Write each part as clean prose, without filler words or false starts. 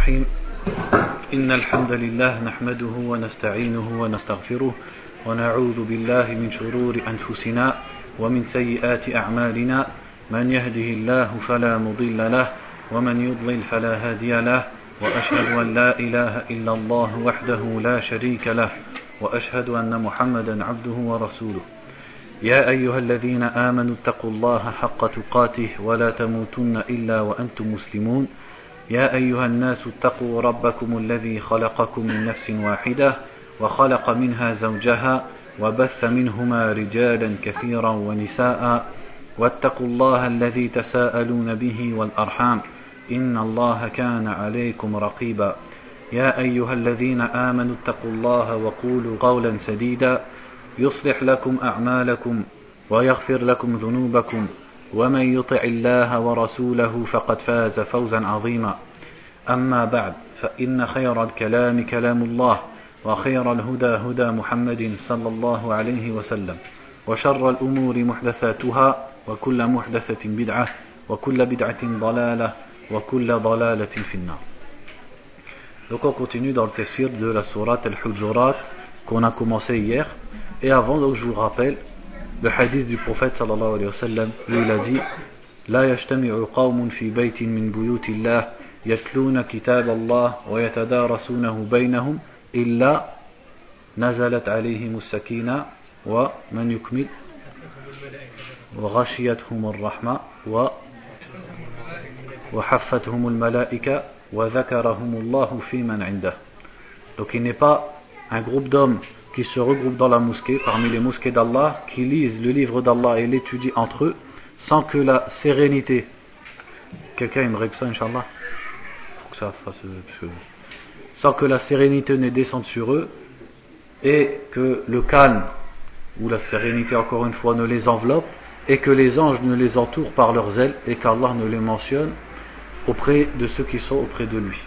الرحيم إن الحمد لله نحمده ونستعينه ونستغفره ونعوذ بالله من شرور أنفسنا ومن سيئات أعمالنا من يهده الله فلا مضل له ومن يضلل فلا هادي له وأشهد أن لا إله إلا الله وحده لا شريك له وأشهد أن محمدا عبده ورسوله يا أيها الذين آمنوا اتقوا الله حق تقاته ولا تموتن إلا وأنتم مسلمون يا أيها الناس اتقوا ربكم الذي خلقكم من نفس واحدة وخلق منها زوجها وبث منهما رجالا كثيرا ونساء واتقوا الله الذي تساءلون به والأرحام إن الله كان عليكم رقيبا يا أيها الذين آمنوا اتقوا الله وقولوا قولا سديدا يصلح لكم أعمالكم ويغفر لكم ذنوبكم ومن يطع الله ورسوله فقد فاز فوزا عظيما أما بعد فإن خير الكلام كلام الله وخير الهدى هدى محمد صلى الله عليه وسلم وشر الأمور محدثاتها وكل محدثة بدعة وكل بدعة ضلالة وكل ضلالة في النار. Donc on continue dans le tafsir de la sourate Al-Hujurat qu'on a commencé hier. Et avant, donc, je vous rappelle le hadith du prophète sallallahu alayhi wa sallam où il a dit لا يجتمع قوم في بيت من بيوت الله يتلون كتاب الله ويتدارسونه بينهم إلا نزلت عليهم السكينة ومن يكمل وغشيتهم الرحمة وحفتهم الملائكة وذكرهم الله في من عنده. Donc il n'est pas un groupe d'hommes qui se regroupent dans la mosquée, parmi les mosquées d'Allah, qui lisent le livre d'Allah et l'étudient entre eux, sans que la sérénité, quelqu'un aimerait que ça, Inch'Allah, que ça fasse, sans que la sérénité ne descende sur eux, et que le calme, ou la sérénité encore une fois, ne les enveloppe, et que les anges ne les entourent par leurs ailes, et qu'Allah ne les mentionne auprès de ceux qui sont auprès de lui.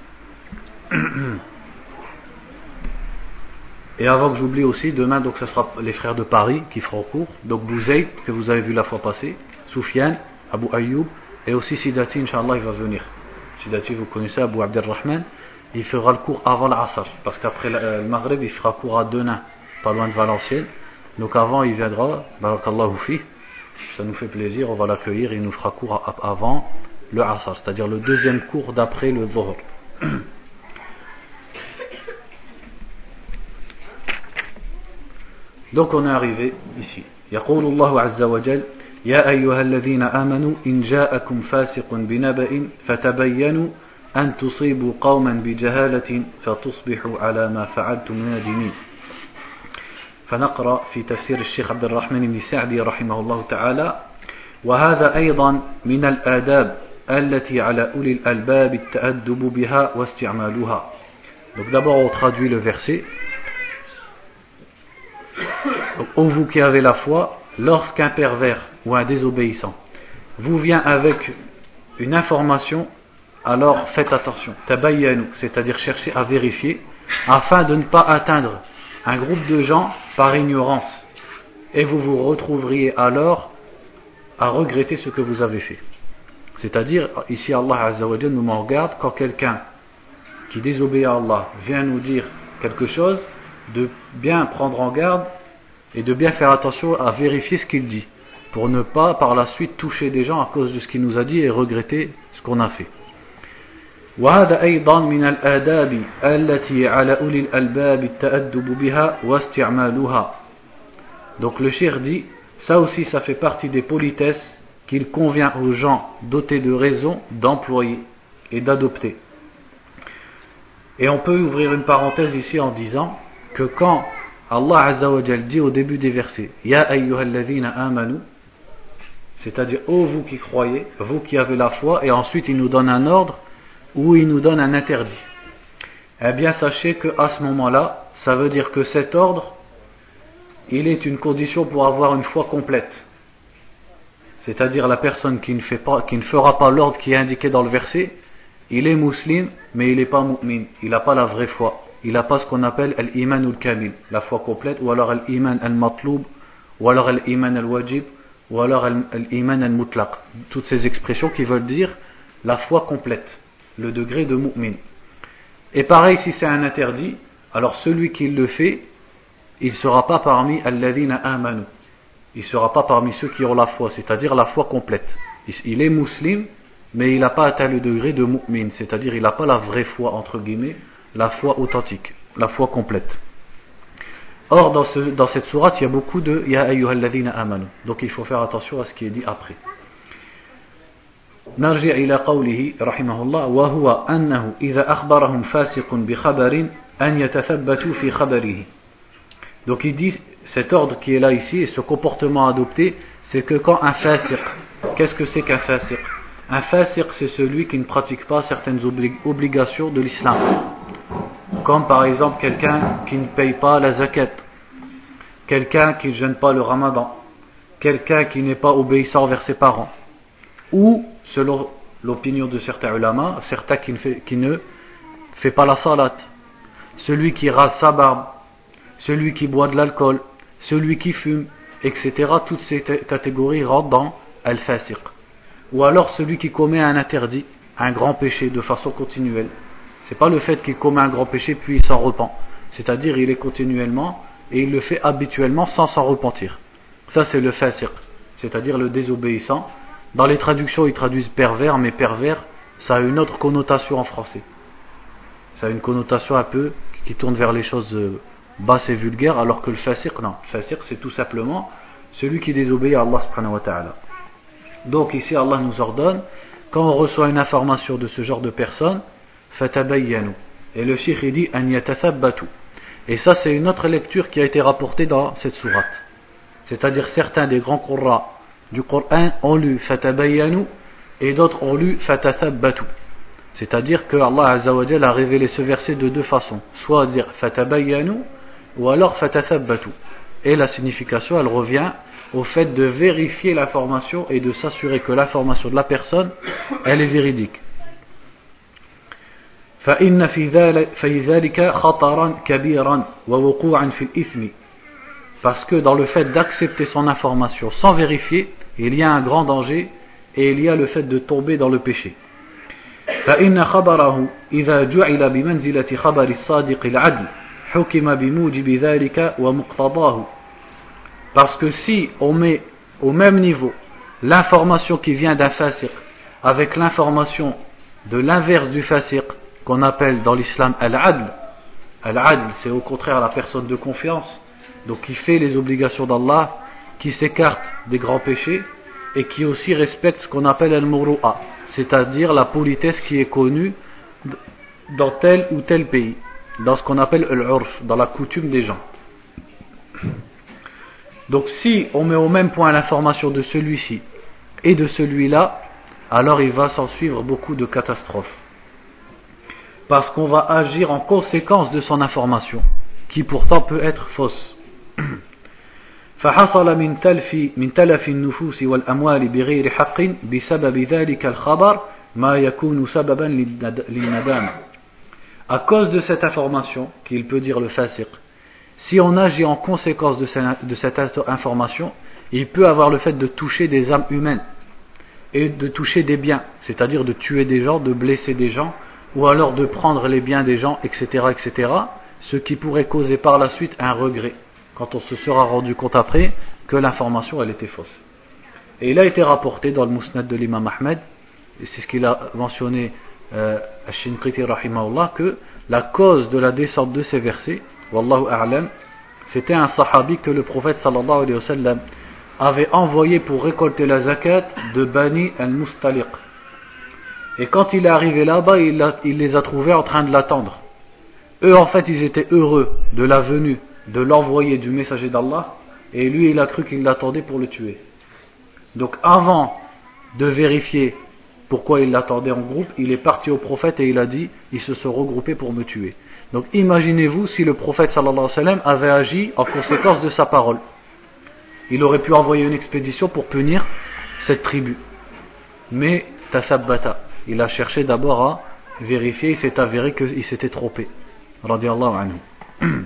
Et avant que j'oublie aussi, demain, donc, ce sera les frères de Paris qui feront cours. Donc, Bouzaïd, que vous avez vu la fois passée, Soufiane, Abu Ayoub, et aussi Sidati, Inch'Allah, il va venir. Sidati, vous connaissez, Abu Abdelrahman, il fera le cours avant l'Asr, parce qu'après le Maghreb, il fera cours à Denain, pas loin de Valenciennes. Donc, avant, il viendra, Barakallahu fi, ça nous fait plaisir, on va l'accueillir, il nous fera cours avant le Asr, c'est-à-dire le deuxième cours d'après le Dhuhr. Donc on est arrivé ici. يقول الله عز وجل يا أيها الذين آمنوا إن جاءكم فاسق بنبأ فتبينوا أن تصيبوا قوما بجهالة فتصبحوا على ما فعلتم نادمين. فنقرأ في تفسير الشيخ عبد الرحمن بن سعدي رحمه الله تعالى وهذا أيضا من الآداب التي على أولي الألباب التأدب بها واستعمالها. Donc d'abord on traduit le verset. Donc, ô vous qui avez la foi, lorsqu'un pervers ou un désobéissant vous vient avec une information, alors faites attention, tabayyanu, c'est-à-dire cherchez à vérifier, afin de ne pas atteindre un groupe de gens par ignorance, et vous vous retrouveriez alors à regretter ce que vous avez fait. C'est-à-dire, ici Allah Azza wa Jalla nous met en garde quand quelqu'un qui désobéit à Allah vient nous dire quelque chose, de bien prendre en garde et de bien faire attention à vérifier ce qu'il dit, pour ne pas par la suite toucher des gens à cause de ce qu'il nous a dit et regretter ce qu'on a fait. وهذا أيضا من الآداب التي على أولي الألباب التأدب بها واستعمالها. Donc le cheikh dit, ça aussi ça fait partie des politesses qu'il convient aux gens dotés de raison d'employer et d'adopter. Et on peut ouvrir une parenthèse ici en disant que quand Allah Azza wa Jal dit au début des versets Ya ayyuhalladhina amanu, c'est-à-dire ô vous qui croyez, vous qui avez la foi, et ensuite il nous donne un ordre ou il nous donne un interdit, eh bien sachez qu'à ce moment-là ça veut dire que cet ordre il est une condition pour avoir une foi complète, c'est-à-dire la personne qui ne fera pas l'ordre qui est indiqué dans le verset, il est musulman mais il n'est pas mu'min, il n'a pas la vraie foi, il n'a pas ce qu'on appelle al-iman al-kamil, la foi complète, ou alors al-iman al-matloub, ou alors al-iman al-wajib, ou alors al-iman al-mutlaq, toutes ces expressions qui veulent dire la foi complète. le degré de mu'min. Et pareil, si c'est un interdit, alors celui qui le fait, il ne sera pas parmi alladhina amanu. Il ne sera pas parmi ceux qui ont la foi, c'est-à-dire la foi complète. Il est musulman, mais il n'a pas atteint le degré de mu'min, c'est-à-dire il n'a pas la vraie foi, entre guillemets, la foi authentique, la foi complète. Or, dans cette sourate, il y a beaucoup de Ya ayyuhalladhina amanu. Donc il faut faire attention à ce qui est dit après. نرجع إلى قوله رحمه الله وهو أنه إذا أخبرهم فاسق بخبر أن يتثبتوا في خبره. Donc il dit, cet ordre qui est là ici et ce comportement adopté, c'est que quand un fasiq, qu'est-ce que c'est qu'un fasiq? Un fasiq, c'est celui qui ne pratique pas certaines obligations de l'islam, comme par exemple quelqu'un qui ne paye pas la zakat, quelqu'un qui ne jeûne pas le ramadan, quelqu'un qui n'est pas obéissant envers ses parents, ou selon l'opinion de certains ulama, certains qui ne fait pas la salat, celui qui rase sa barbe, celui qui boit de l'alcool, celui qui fume, etc. Toutes ces catégories rentrent dans al-fasiq. Ou alors celui qui commet un interdit, un grand péché de façon continuelle. C'est pas le fait qu'il commet un grand péché puis il s'en repent. C'est-à-dire il est continuellement et il le fait habituellement sans s'en repentir. Ça c'est le fasiq, c'est-à-dire le désobéissant. Dans les traductions ils traduisent pervers, mais pervers ça a une autre connotation en français. Ça a une connotation un peu qui tourne vers les choses basses et vulgaires, alors que le fasiq, non. Le fasiq c'est tout simplement celui qui désobéit à Allah subhanahu wa ta'ala. Donc ici Allah nous ordonne, quand on reçoit une information de ce genre de personnes, fatabayyanu. Et le cheikh il dit an yatathabbatu. Et ça c'est une autre lecture qui a été rapportée dans cette sourate. C'est-à-dire certains des grands qurra du Coran ont lu fatabayyanu et d'autres ont lu fatathabbatu. C'est-à-dire que Allah Azza wa Jalla a révélé ce verset de deux façons, soit dire fatabayyanu ou alors fatathabbatu. Et la signification elle revient au fait de vérifier l'information et de s'assurer que l'information de la personne elle est véridique. فإن في ذلك خطرا كبيرا ووقوعا في الإثم. Parce que dans le fait d'accepter son information sans vérifier, il y a un grand danger et il y a le fait de tomber dans le péché. فإن خبره إذا جعل بمنزلة خبر الصادق العدل حكم بموجب ذلك ومقتضاه. Parce que si on met au même niveau l'information qui vient d'un fasiq avec l'information de l'inverse du fasiq qu'on appelle dans l'islam al-adl, al-adl c'est au contraire la personne de confiance, donc qui fait les obligations d'Allah, qui s'écarte des grands péchés et qui aussi respecte ce qu'on appelle al-muru'a, c'est-à-dire la politesse qui est connue dans tel ou tel pays, dans ce qu'on appelle al-urf, dans la coutume des gens. Donc si on met au même point l'information de celui-ci et de celui-là, alors il va s'en suivre beaucoup de catastrophes. Parce qu'on va agir en conséquence de son information, qui pourtant peut être fausse. فحصل من تلف النفوس والأموال بغير حق بسبب ذلك الخبر ما يكون سببا للندامة. À cause de cette information, qu'il peut dire le fasiq, si on agit en conséquence de cette information, il peut avoir le fait de toucher des âmes humaines et de toucher des biens, c'est-à-dire de tuer des gens, de blesser des gens, ou alors de prendre les biens des gens, etc., etc., ce qui pourrait causer par la suite un regret, quand on se sera rendu compte après que l'information elle était fausse. Et il a été rapporté dans le Musnad de l'imam Ahmed, et c'est ce qu'il a mentionné Ash-Shinqiti rahimahullah, que la cause de la descente de ces versets, wallahu a'lam, c'était un sahabi que le prophète sallallahu alayhi wa sallam avait envoyé pour récolter la zakat de Bani al-Mustaliq. Et quand il est arrivé là-bas, il les a trouvés en train de l'attendre. Eux, en fait, ils étaient heureux de la venue de l'envoyé du messager d'Allah, et lui, il a cru qu'il l'attendait pour le tuer. Donc, avant de vérifier pourquoi il l'attendait en groupe, il est parti au prophète et il a dit, ils se sont regroupés pour me tuer. Donc, imaginez-vous si le prophète sallallahu alayhi wa sallam avait agi en conséquence de sa parole. Il aurait pu envoyer une expédition pour punir cette tribu. Mais, tathabbata. Il a cherché d'abord à vérifier, il s'est avéré qu'il s'était trompé. Radiyallahu anhu.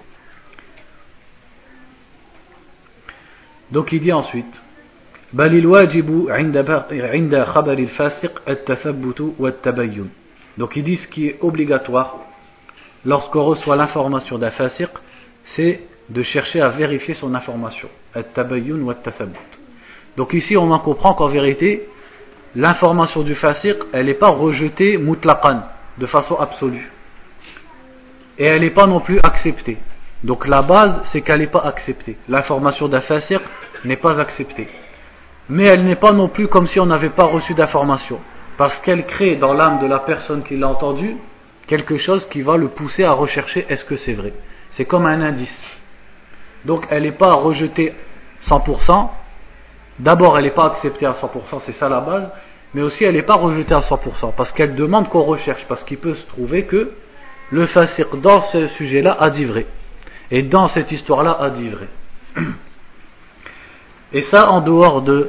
Donc il dit ensuite بل الواجب عند خبر الفاسق التثبت والتبين. Donc il dit ce qui est obligatoire lorsqu'on reçoit l'information d'un fasiq, c'est de chercher à vérifier son information. At-tabayyun wa at-tathabbut. Donc ici on en comprend qu'en vérité, l'information du fasiq, elle n'est pas rejetée mutlaqan, de façon absolue. Et elle n'est pas non plus acceptée. Donc la base, c'est qu'elle n'est pas acceptée. L'information d'un fasiq n'est pas acceptée. Mais elle n'est pas non plus comme si on n'avait pas reçu d'information. Parce qu'elle crée dans l'âme de la personne qui l'a entendue quelque chose qui va le pousser à rechercher est-ce que c'est vrai. C'est comme un indice. Donc elle n'est pas rejetée 100%. D'abord elle n'est pas acceptée à 100%, c'est ça la base. Mais aussi elle n'est pas rejetée à 100%. Parce qu'elle demande qu'on recherche. Parce qu'il peut se trouver que le fasiq dans ce sujet-là a dit vrai. Et dans cette histoire-là a dit vrai. Et ça en dehors de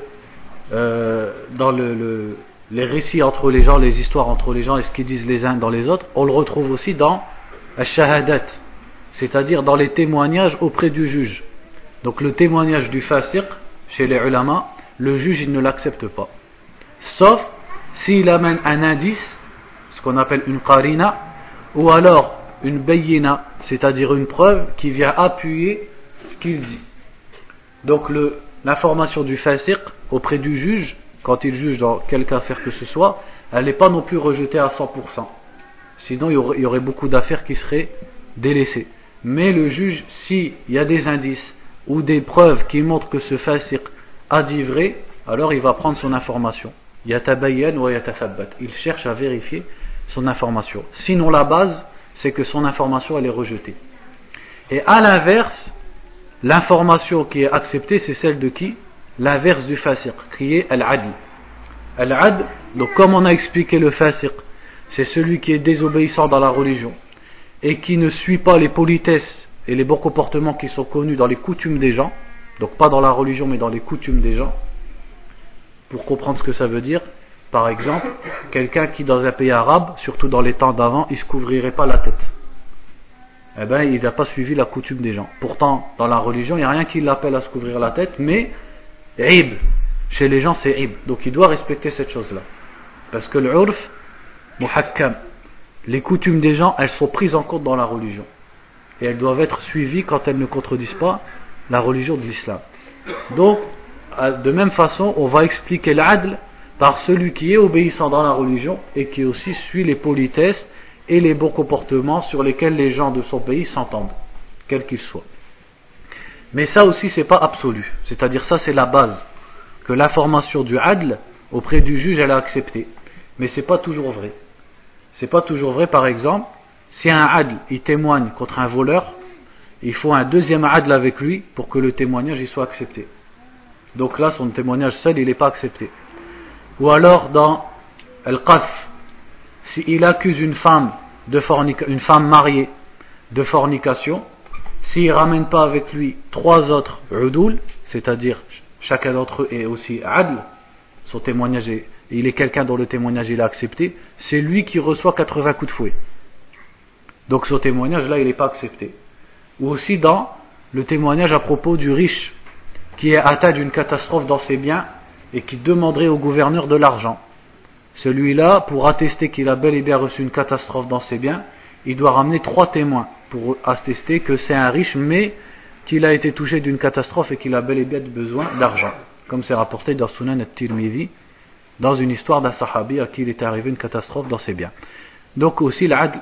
dans les récits entre les gens, les histoires entre les gens et ce qu'ils disent les uns dans les autres, on le retrouve aussi dans al-shahadat, c'est-à-dire dans les témoignages auprès du juge. Donc le témoignage du fasiq chez les ulama, le juge il ne l'accepte pas, sauf s'il amène un indice, ce qu'on appelle une qarina, ou alors une bayyina, c'est-à-dire une preuve qui vient appuyer ce qu'il dit. Donc l'information du fasiq auprès du juge, quand il juge dans quelque affaire que ce soit, elle n'est pas non plus rejetée à 100%. Sinon il y aurait beaucoup d'affaires qui seraient délaissées. Mais le juge, s'il y a des indices ou des preuves qui montrent que ce fasiq a dit vrai, alors il va prendre son information. Yatabayyan wa yatathabbat. Il cherche à vérifier son information. Sinon la base, c'est que son information elle est rejetée. Et à l'inverse, l'information qui est acceptée, c'est celle de qui? L'inverse du fasiq, qui est al-adl. Al-adl, donc comme on a expliqué le fasiq, c'est celui qui est désobéissant dans la religion et qui ne suit pas les politesses et les bons comportements qui sont connus dans les coutumes des gens, donc pas dans la religion mais dans les coutumes des gens. Pour comprendre ce que ça veut dire, par exemple, quelqu'un qui dans un pays arabe, surtout dans les temps d'avant, il ne se couvrirait pas la tête. Eh bien, il n'a pas suivi la coutume des gens. Pourtant, dans la religion, il n'y a rien qui l'appelle à se couvrir la tête, mais ib, chez les gens c'est ib. Donc il doit respecter cette chose-là. Parce que l'urf, muhakkam, les coutumes des gens, elles sont prises en compte dans la religion. Et elles doivent être suivies quand elles ne contredisent pas la religion de l'islam. Donc, de même façon, on va expliquer l'adl par celui qui est obéissant dans la religion et qui aussi suit les politesses et les bons comportements sur lesquels les gens de son pays s'entendent, quels qu'ils soient. Mais ça aussi c'est pas absolu, c'est-à-dire ça c'est la base, que l'information du adl auprès du juge elle est acceptée, mais c'est pas toujours vrai. C'est pas toujours vrai, par exemple, si un adl il témoigne contre un voleur, il faut un deuxième adl avec lui pour que le témoignage il soit accepté. Donc là son témoignage seul il n'est pas accepté. Ou alors dans al-qadh, s'il accuse une femme une femme mariée de fornication, s'il ne ramène pas avec lui 3 autres udul, c'est-à-dire chacun d'entre eux est aussi adl, son témoignage il est quelqu'un dont le témoignage il est accepté, c'est lui qui reçoit 80 coups de fouet. Donc son témoignage là il n'est pas accepté. Ou aussi dans le témoignage à propos du riche qui est atteint d'une catastrophe dans ses biens et qui demanderait au gouverneur de l'argent. Celui-là, pour attester qu'il a bel et bien reçu une catastrophe dans ses biens, il doit ramener 3 témoins pour attester que c'est un riche mais qu'il a été touché d'une catastrophe et qu'il a bel et bien besoin d'argent, comme c'est rapporté dans Sunan at-Tirmidhi dans une histoire d'un sahabi à qui il est arrivé une catastrophe dans ses biens. Donc aussi l'adl,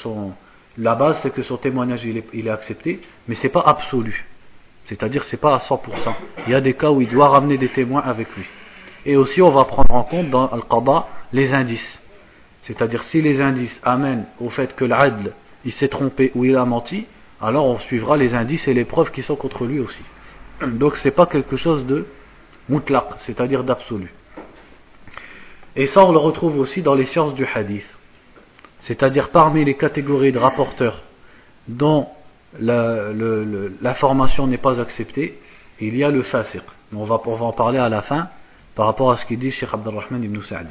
la base c'est que son témoignage il est accepté, mais c'est pas absolu, c'est-à-dire c'est pas à 100%. Il y a des cas où il doit ramener des témoins avec lui. Et aussi on va prendre en compte dans Al-Qada les indices, c'est-à-dire si les indices amènent au fait que l'adl il s'est trompé ou il a menti, alors on suivra les indices et les preuves qui sont contre lui aussi. Donc c'est pas quelque chose de mutlaq, c'est-à-dire d'absolu. Et ça on le retrouve aussi dans les sciences du hadith, c'est-à-dire parmi les catégories de rapporteurs dont l'information n'est pas acceptée, il y a le fasiq. On va en parler à la fin par rapport à ce qu'il dit Cheikh Abdurrahman ibn Sa'di.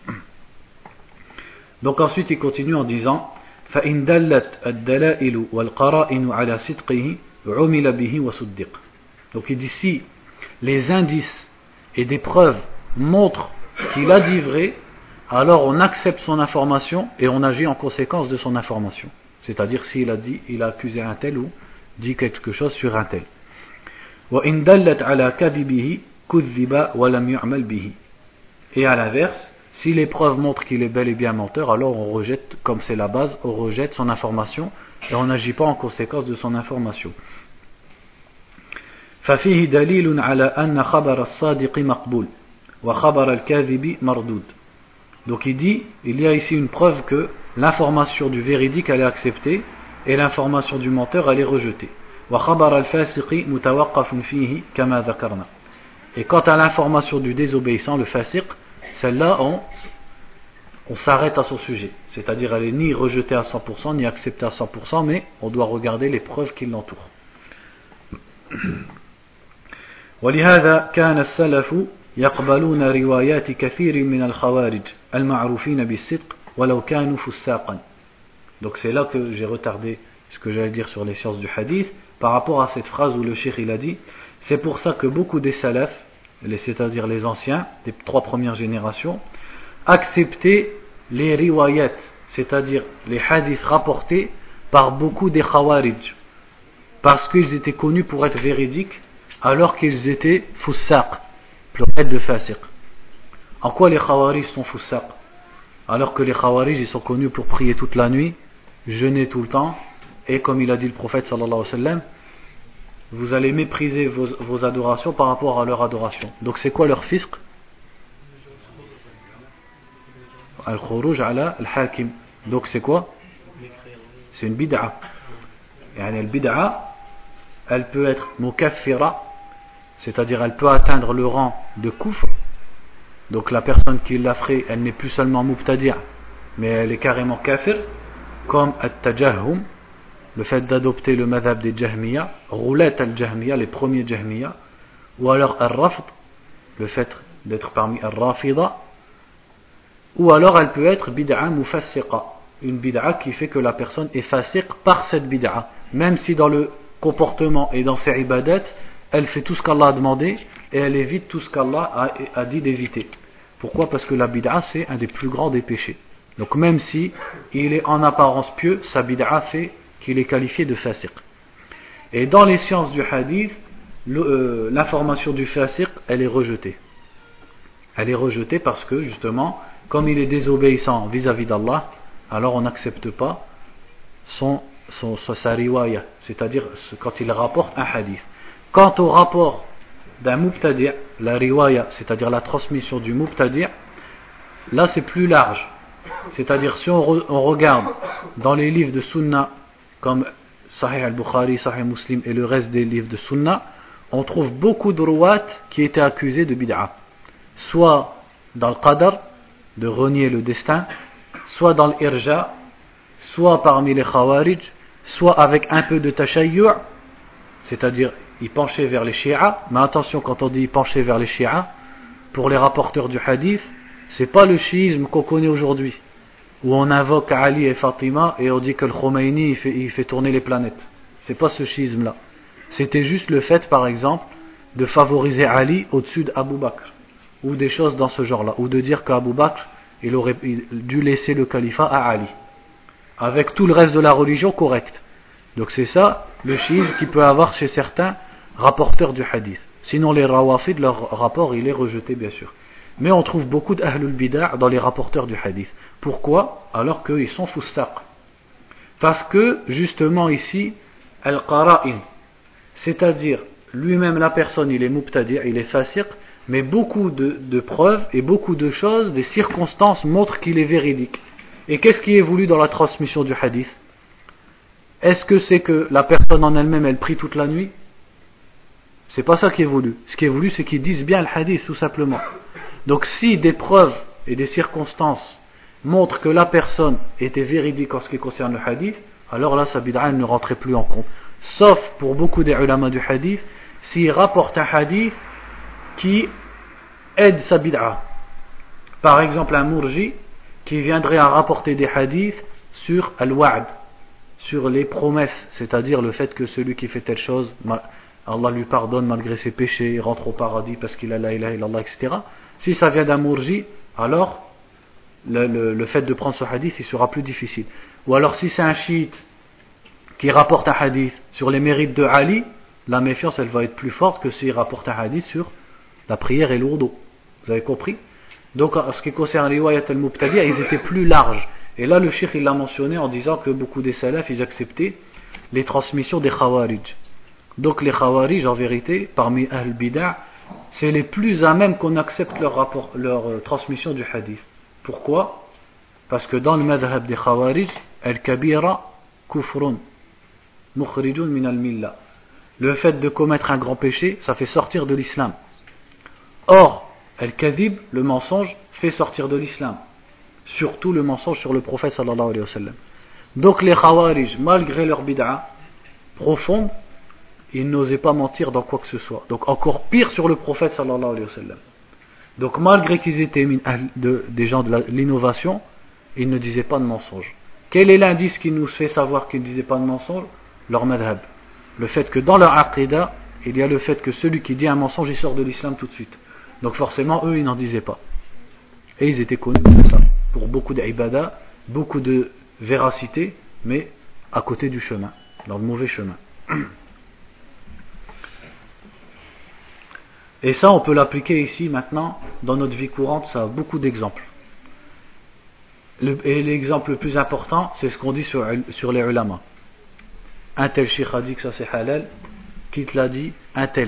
Donc ensuite il continue en disant فَإِنْ دَلَّتْ الدَّلَائِلُ وَالْقَرَائِنُ عَلَى صِدْقِهِ عُمِلَ بِهِ وَصُدِّقَ. Donc il dit si les indices et des preuves montrent qu'il a dit vrai, alors on accepte son information et on agit en conséquence de son information. C'est-à-dire s'il a dit, il a accusé un tel ou dit quelque chose sur un tel. وَإِنْ دَلَّتْ عَلَى كَذِبِهِ كُذِّبَ وَلَمْ يُعْمَلْ بِهِ. Et à l'inverse, si les preuves montrent qu'il est bel et bien menteur, alors on rejette, comme c'est la base, on rejette son information et on n'agit pas en conséquence de son information. فَفِيهِ دَلِيلٌ عَلَى أَنَّ خَبَرَ الصَّادِقِ مَقْبُولٌ وَخَبَرَ الْكَاذِبِ مَرْدُودٌ. Donc il dit, il y a ici une preuve que l'information du véridique elle est acceptée et l'information du menteur elle est rejetée. وَخَبَرَ الْفَاسِقِ مُتَوَقَّفٌ فِيهِ كَمَا ذَكَرْنَا. Et quant à l'information du désobéissant, le fasiq, celle-là on s'arrête à son sujet. C'est-à-dire elle n'est ni rejetée à 100% ni acceptée à 100%, mais on doit regarder les preuves qui l'entourent. ولهذا كان السلف يقبلون روايات كثير من الخوارج المعروفين بالصدق ولو كانوا فساقا. Donc c'est là que j'ai retardé ce que j'allais dire sur les sciences du hadith par rapport à cette phrase où le cheikh il a dit c'est pour ça que beaucoup des salafs, c'est-à-dire les anciens des 3 premières générations, acceptaient les riwayat, c'est-à-dire les hadiths rapportés par beaucoup des khawarij, parce qu'ils étaient connus pour être véridiques alors qu'ils étaient foussaq, pluriel de fasiq. En quoi les khawarij sont foussaq? Alors que les khawarij ils sont connus pour prier toute la nuit, jeûner tout le temps, et comme il a dit le prophète sallallahu alayhi wa sallam, vous allez mépriser vos adorations par rapport à leur adoration. Donc c'est quoi leur fisq? Al-khuruj ala al-hakim. Donc c'est quoi? C'est une bid'a. Et la bid'a, elle peut être mukaffira, c'est-à-dire elle peut atteindre le rang de kufr. Donc la personne qui l'a fait, elle n'est plus seulement mubtadi', mais elle est carrément kafir, comme at-tajahhum, le fait d'adopter le madhab des jahmiya, roulet al-jahmiya, les premiers jahmiya, ou alors al-rafd, le fait d'être parmi al-rafida, ou alors elle peut être bid'a mufassiqa, une bid'a qui fait que la personne est fasiq par cette bid'a, même si dans le comportement et dans ses ibadat, elle fait tout ce qu'Allah a demandé et elle évite tout ce qu'Allah a dit d'éviter. Pourquoi? Parce que la bid'a c'est un des plus grands des péchés. Donc même si il est en apparence pieux, sa bid'a fait qu'il est qualifié de fasiq. Et dans les sciences du hadith, l'information du fasiq, elle est rejetée. Elle est rejetée parce que justement, comme il est désobéissant vis-à-vis d'Allah, alors on n'accepte pas sa riwaya, c'est-à-dire quand il rapporte un hadith. Quant au rapport d'un mubtadi', la riwaya, c'est-à-dire la transmission du mubtadi', là c'est plus large. C'est-à-dire si on regarde dans les livres de Sunna, comme Sahih al-Bukhari, Sahih Muslim et le reste des livres de Sunna, on trouve beaucoup de ruwat qui étaient accusés de bid'a. Soit dans le qadar, de renier le destin, soit dans l'irja, soit parmi les khawarij, soit avec un peu de tashayyu', c'est-à-dire ils penchaient vers les chiites. Mais attention, quand on dit pencher vers les chiites, pour les rapporteurs du hadith, c'est pas le chiisme qu'on connaît aujourd'hui, où on invoque Ali et Fatima et on dit que le Khomeini il fait tourner les planètes. C'est pas ce chiisme là. C'était juste le fait, par exemple, de favoriser Ali au-dessus d'Abu Bakr, ou des choses dans ce genre-là, ou de dire qu'Abu Bakr il aurait dû laisser le califat à Ali, avec tout le reste de la religion correcte. Donc c'est ça le chiisme qu'il peut avoir chez certains rapporteurs du hadith. Sinon les rawafid, leur rapport il est rejeté bien sûr. Mais on trouve beaucoup d'ahlul bid'a dans les rapporteurs du hadith. Pourquoi? Alors qu'ils sont foussaq. Parce que justement ici, al-qara'in, c'est-à-dire lui-même la personne il est mubtadi', il est fasiq, mais beaucoup de preuves et beaucoup de choses, des circonstances montrent qu'il est véridique. Et qu'est-ce qui est voulu dans la transmission du hadith? Est-ce que c'est que la personne en elle-même elle prie toute la nuit? C'est pas ça qui est voulu. Ce qui est voulu c'est qu'ils disent bien le hadith tout simplement. Donc si des preuves et des circonstances montrent que la personne était véridique en ce qui concerne le hadith, alors là sa bid'a ne rentrait plus en compte. Sauf pour beaucoup des ulama du hadith, s'il rapporte un hadith qui aide sa bid'a. Par exemple un murji qui viendrait à rapporter des hadiths sur al-wa'd, sur les promesses, c'est-à-dire le fait que celui qui fait telle chose, Allah lui pardonne malgré ses péchés, il rentre au paradis parce qu'il a la ilaha illallah, etc. Si ça vient d'un murji, alors le fait de prendre ce hadith, il sera plus difficile. Ou alors si c'est un chiite qui rapporte un hadith sur les mérites de Ali, la méfiance elle va être plus forte que s'il rapporte un hadith sur la prière et le wudu. Vous avez compris? Donc en ce qui concerne les riwayat al-mubtadi'a, ils étaient plus larges. Et là le cheikh il l'a mentionné en disant que beaucoup des salafs ils acceptaient les transmissions des khawarij. Donc les khawarij en vérité parmi al-bid'a c'est les plus à même qu'on accepte leur transmission du hadith. Pourquoi? Parce que dans le madhab des khawarij, al-kabira kufrun mukhrijun min al-millah. Le fait de commettre un grand péché, ça fait sortir de l'islam. Or, al-kadhib, le mensonge, fait sortir de l'islam. Surtout le mensonge sur le prophète sallallahu alayhi wa sallam. Donc les khawarij, malgré leur bid'a profonde, ils n'osaient pas mentir dans quoi que ce soit. Donc encore pire sur le prophète sallallahu alayhi wa sallam. Donc malgré qu'ils étaient des gens de l'innovation, ils ne disaient pas de mensonge. Quel est l'indice qui nous fait savoir qu'ils ne disaient pas de mensonge? Leur madhab. Le fait que dans leur aqidah, il y a le fait que celui qui dit un mensonge, il sort de l'islam tout de suite. Donc forcément, eux, ils n'en disaient pas. Et ils étaient connus pour ça. Pour beaucoup d'ibadah, beaucoup de véracité, mais à côté du chemin, dans le mauvais chemin. Et ça, on peut l'appliquer ici, maintenant, dans notre vie courante, ça a beaucoup d'exemples. Et l'exemple le plus important, c'est ce qu'on dit sur les ulama. Un tel cheikh a dit que ça c'est halal, qui te l'a dit? Un tel.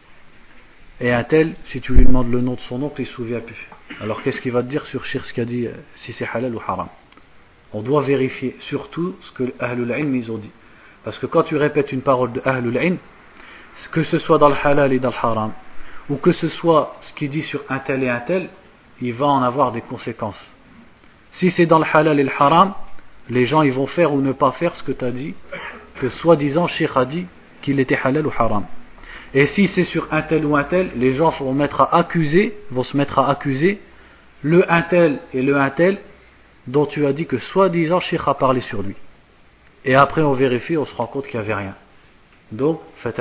Et un tel, si tu lui demandes le nom de son oncle, il ne se souvient plus. Alors qu'est-ce qu'il va te dire sur cheikh ce qu'il a dit, si c'est halal ou haram? On doit vérifier surtout ce que Ahlul Ilm ils ont dit. Parce que quand tu répètes une parole de Ahlul Ilm, que ce soit dans le halal et dans le haram, ou que ce soit ce qu'il dit sur un tel et un tel, il va en avoir des conséquences. Si c'est dans le halal et le haram, les gens ils vont faire ou ne pas faire ce que tu as dit, que soi-disant cheikh a dit qu'il était halal ou haram. Et si c'est sur un tel ou un tel, les gens vont se mettre à accuser le un tel et le un tel dont tu as dit que soi-disant cheikh a parlé sur lui. Et après on vérifie, on se rend compte qu'il n'y avait rien. Donc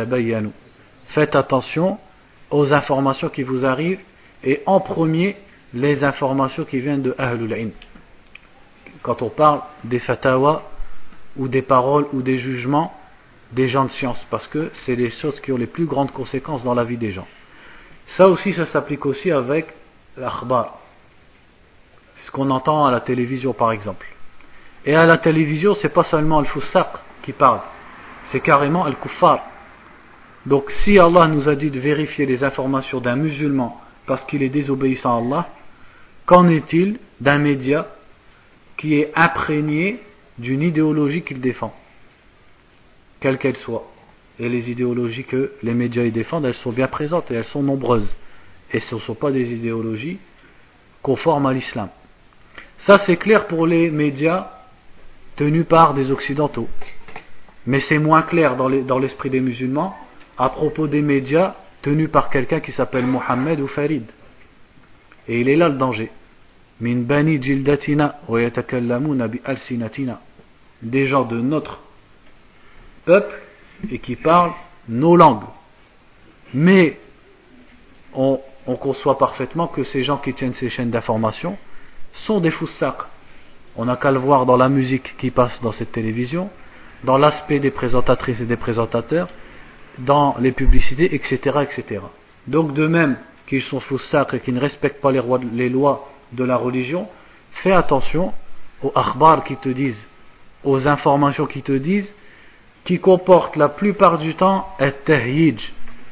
faites attention aux informations qui vous arrivent, et en premier les informations qui viennent de Ahlul Ilm. Quand on parle des fatawa ou des paroles ou des jugements des gens de science, parce que c'est les choses qui ont les plus grandes conséquences dans la vie des gens. Ça aussi, ça s'applique aussi avec l'akhbar, ce qu'on entend à la télévision par exemple. Et à la télévision, c'est pas seulement al-fussaq qui parle, c'est carrément al-kuffar. Donc si Allah nous a dit de vérifier les informations d'un musulman parce qu'il est désobéissant à Allah, qu'en est-il d'un média qui est imprégné d'une idéologie qu'il défend, quelle qu'elle soit? Et les idéologies que les médias y défendent, elles sont bien présentes et elles sont nombreuses. Et ce ne sont pas des idéologies conformes à l'islam. Ça c'est clair pour les médias tenus par des occidentaux. Mais c'est moins clair dans l'esprit des musulmans à propos des médias tenus par quelqu'un qui s'appelle Mohammed ou Farid. Et il est là le danger. Min bani jildatina wa yatakallamuna bi alsinatina. Des gens de notre peuple et qui parlent nos langues. Mais on conçoit parfaitement que ces gens qui tiennent ces chaînes d'information sont des foussaq. On n'a qu'à le voir dans la musique qui passe dans cette télévision, dans l'aspect des présentatrices et des présentateurs, dans les publicités, etc., etc. Donc de même qu'ils sont foussaq et qu'ils ne respectent pas les lois de la religion, fais attention aux akhbar qui te disent, aux informations qui te disent, qui comportent la plupart du temps at-tahyij,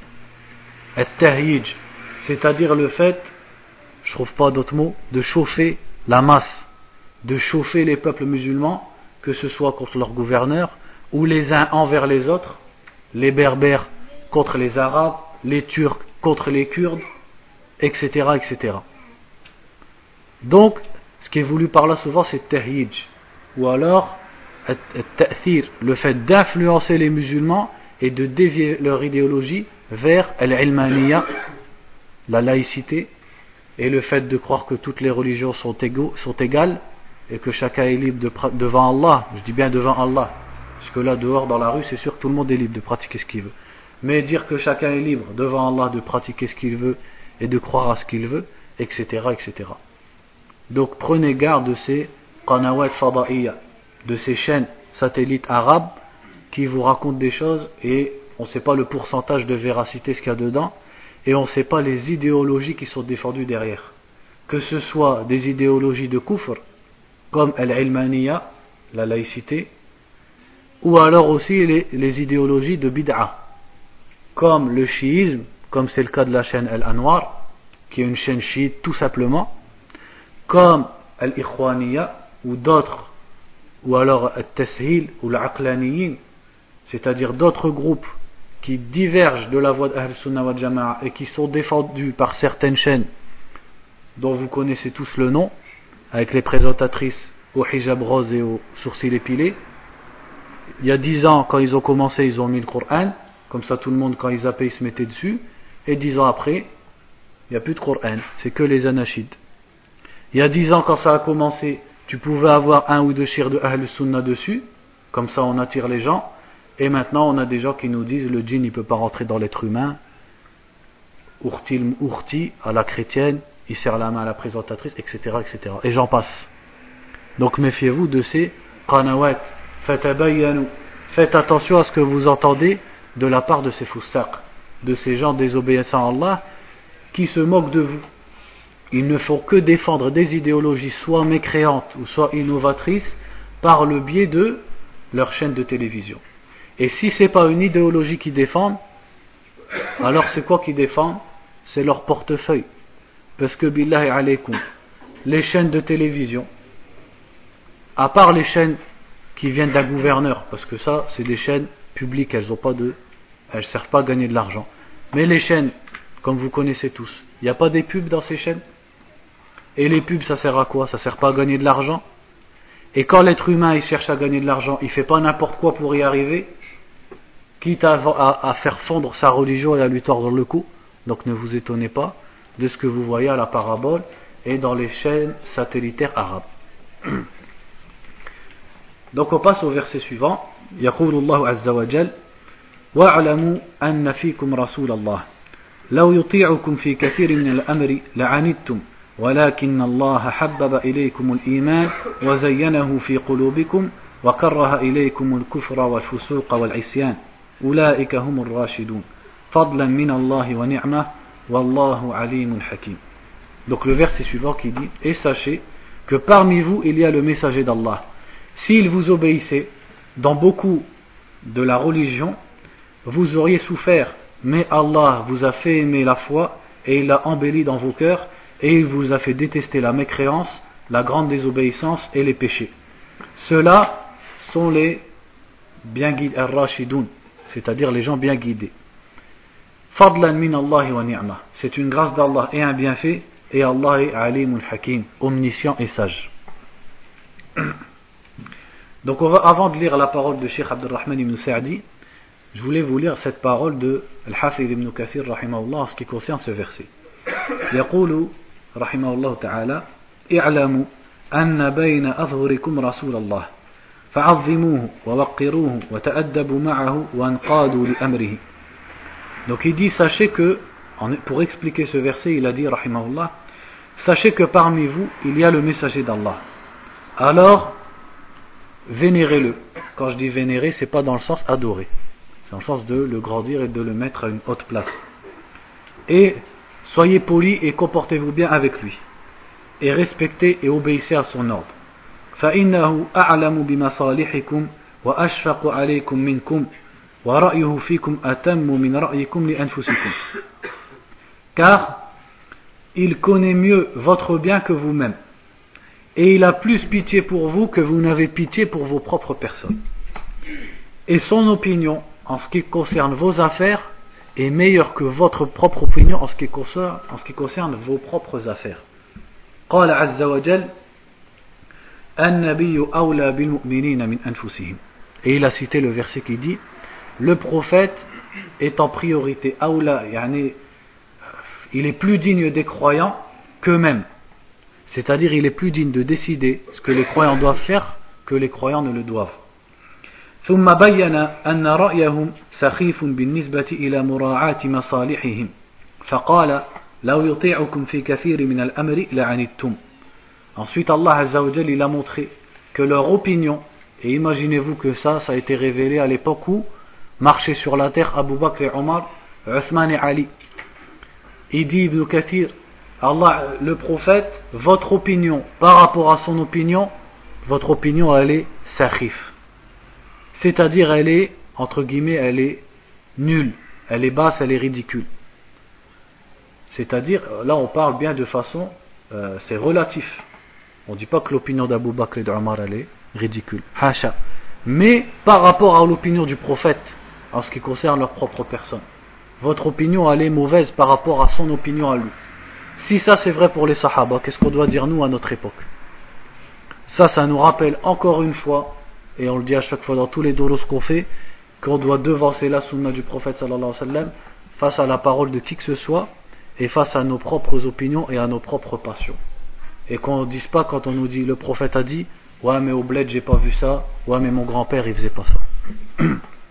c'est-à-dire le fait, je trouve pas d'autre mot, de chauffer la masse, de chauffer les peuples musulmans, que ce soit contre leurs gouverneurs ou les uns envers les autres, les berbères contre les arabes, les turcs contre les kurdes, etc., etc. Donc, ce qui est voulu par là souvent, c'est tahyij, ou alors at-ta'thir, le fait d'influencer les musulmans et de dévier leur idéologie vers al-ilmaniya, la laïcité, et le fait de croire que toutes les religions sont égales et que chacun est libre devant Allah. Je dis bien devant Allah, parce que là dehors dans la rue c'est sûr que tout le monde est libre de pratiquer ce qu'il veut, mais dire que chacun est libre devant Allah de pratiquer ce qu'il veut et de croire à ce qu'il veut, etc., etc. Donc prenez garde de ces qanawat fada'iyya, de ces chaînes satellites arabes qui vous racontent des choses et on ne sait pas le pourcentage de véracité ce qu'il y a dedans et on ne sait pas les idéologies qui sont défendues derrière. Que ce soit des idéologies de kufr comme al-ilmaniya, la laïcité, ou alors aussi les idéologies de bid'a comme le chiisme, comme c'est le cas de la chaîne Al-Anwar qui est une chaîne chiite tout simplement, comme al-ikhwaniya ou d'autres, ou alors al-tashil ou l'aqlaniyin, c'est-à-dire d'autres groupes qui divergent de la voie d'Ahl Sunnah wal Jama'a et qui sont défendus par certaines chaînes dont vous connaissez tous le nom, avec les présentatrices au hijab rose et aux sourcils épilés. Il y a 10 ans, quand ils ont commencé, ils ont mis le Coran, comme ça tout le monde, quand ils zappaient, ils se mettaient dessus, et 10 ans après, il n'y a plus de Coran, c'est que les anachides. Il y a 10 ans, quand ça a commencé, tu pouvais avoir un ou deux shirs de Ahl Sunnah dessus, comme ça on attire les gens, et maintenant on a des gens qui nous disent le djinn il ne peut pas rentrer dans l'être humain, ourti à la chrétienne, il serre la main à la présentatrice, etc. etc. Et j'en passe. Donc méfiez-vous de ces qanawat, faites attention à ce que vous entendez de la part de ces foussaq, de ces gens désobéissants à Allah, qui se moquent de vous. Ils ne font que défendre des idéologies soit mécréantes ou soit innovatrices par le biais de leur chaîne de télévision. Et si ce n'est pas une idéologie qu'ils défendent, alors c'est quoi qu'ils défendent? C'est leur portefeuille. Parce que billahi alaykoum, les chaînes de télévision, à part les chaînes qui viennent d'un gouverneur, parce que ça c'est des chaînes publiques, elles ne servent pas à gagner de l'argent. Mais les chaînes, comme vous connaissez tous, il n'y a pas des pubs dans ces chaînes. Et les pubs, ça sert à quoi? Ça sert pas à gagner de l'argent. Et quand l'être humain il cherche à gagner de l'argent, il fait pas n'importe quoi pour y arriver, quitte à faire fondre sa religion et à lui tordre le cou. Donc ne vous étonnez pas de ce que vous voyez à la parabole et dans les chaînes satellitaires arabes. Donc on passe au verset suivant. يقول الله عز وجل واعلموا أن فيكم رسول الله لو يطيعكم في كثير من الأمر لعنتم ولكن الله حبب إليكم الإيمان وزينه في قلوبكم وكره إليكم الكفر والفسوق والعصيان أولئك هم الراشدون فضلا من الله ونعمة والله عليم حكيم. Donc le verset suivant qui dit: et sachez que parmi vous il y a le messager d'Allah. S'il vous obéissait dans beaucoup de la religion, vous auriez souffert, mais Allah vous a fait aimer la foi et il l'a embellie dans vos cœurs et il vous a fait détester la mécréance, la grande désobéissance et les péchés. Ceux-là sont les bien guidés, ar-rashidoun, c'est-à-dire les gens bien guidés. Fadlan min Allah wa ni'ma, c'est une grâce d'Allah et un bienfait, et Allah est alimun hakim, omniscient et sage. Donc avant de lire la parole de Cheikh Abdurrahman ibn Sa'di, je voulais vous lire cette parole de Al-Hafidh ibn Kathir rahimahullah en ce qui concerne ce verset. يقول رحمه الله تعالى: اعلموا أن بين أظهركم رسول الله فعظموه ووقروه وتأدبوا معه وانقادوا لأمره. Donc il dit, sachez que, pour expliquer ce verset, il a dit rahimahullah, sachez que parmi vous il y a le messager d'Allah, alors vénérez-le. Quand je dis vénérer, c'est pas dans le sens adorer, c'est dans le sens de le grandir et de le mettre à une haute place. Et soyez polis et comportez-vous bien avec lui, et respectez et obéissez à son ordre. فإنه أعلم بمصالحكم وأشفق عليكم منكم ورأيه فيكم أتم من رأيكم لأنفسكم. Car il connaît mieux votre bien que vous-même, et il a plus pitié pour vous que vous n'avez pitié pour vos propres personnes. Et son opinion en ce qui concerne vos affaires est meilleure que votre propre opinion en ce qui concerne vos propres affaires. قال عز وجل النبي أولى بالمؤمنين من أنفسهم. Et il a cité le verset qui dit: le prophète est en priorité, أولى, يعني il est plus digne des croyants qu'eux-mêmes. C'est-à-dire il est plus digne de décider ce que les croyants doivent faire que les croyants ne le doivent. ثم بين أن رأيهم سخيف بالنسبة إلى مراعاة مصالحهم فقال لو يطيعكم في كثير من الأمر لعنتم. Ensuite Allah Azza wa Jal il a montré que leur opinion, et imaginez-vous que ça a été révélé à l'époque où marchaient sur la terre Abu Bakr et Omar, Uthman et Ali. Il dit Ibn Kathir, Allah, le prophète, votre opinion par rapport à son opinion, votre opinion elle est sakhif, c'est-à-dire elle est, entre guillemets, elle est nulle, elle est basse, elle est ridicule. C'est-à-dire, là on parle bien de façon, c'est relatif. On ne dit pas que l'opinion d'Abu Bakr et d'Omar elle est ridicule, hasha. Mais par rapport à l'opinion du prophète, en ce qui concerne leur propre personne, votre opinion elle est mauvaise par rapport à son opinion à lui. Si ça c'est vrai pour les Sahaba, qu'est-ce qu'on doit dire nous à notre époque? Ça nous rappelle encore une fois, et on le dit à chaque fois dans tous les doros qu'on fait, qu'on doit devancer la sunna du prophète sallallahu alayhi wa sallam face à la parole de qui que ce soit et face à nos propres opinions et à nos propres passions. Et qu'on ne dise pas quand on nous dit le prophète a dit ouais mais au bled j'ai pas vu ça, ouais mais mon grand-père il faisait pas ça.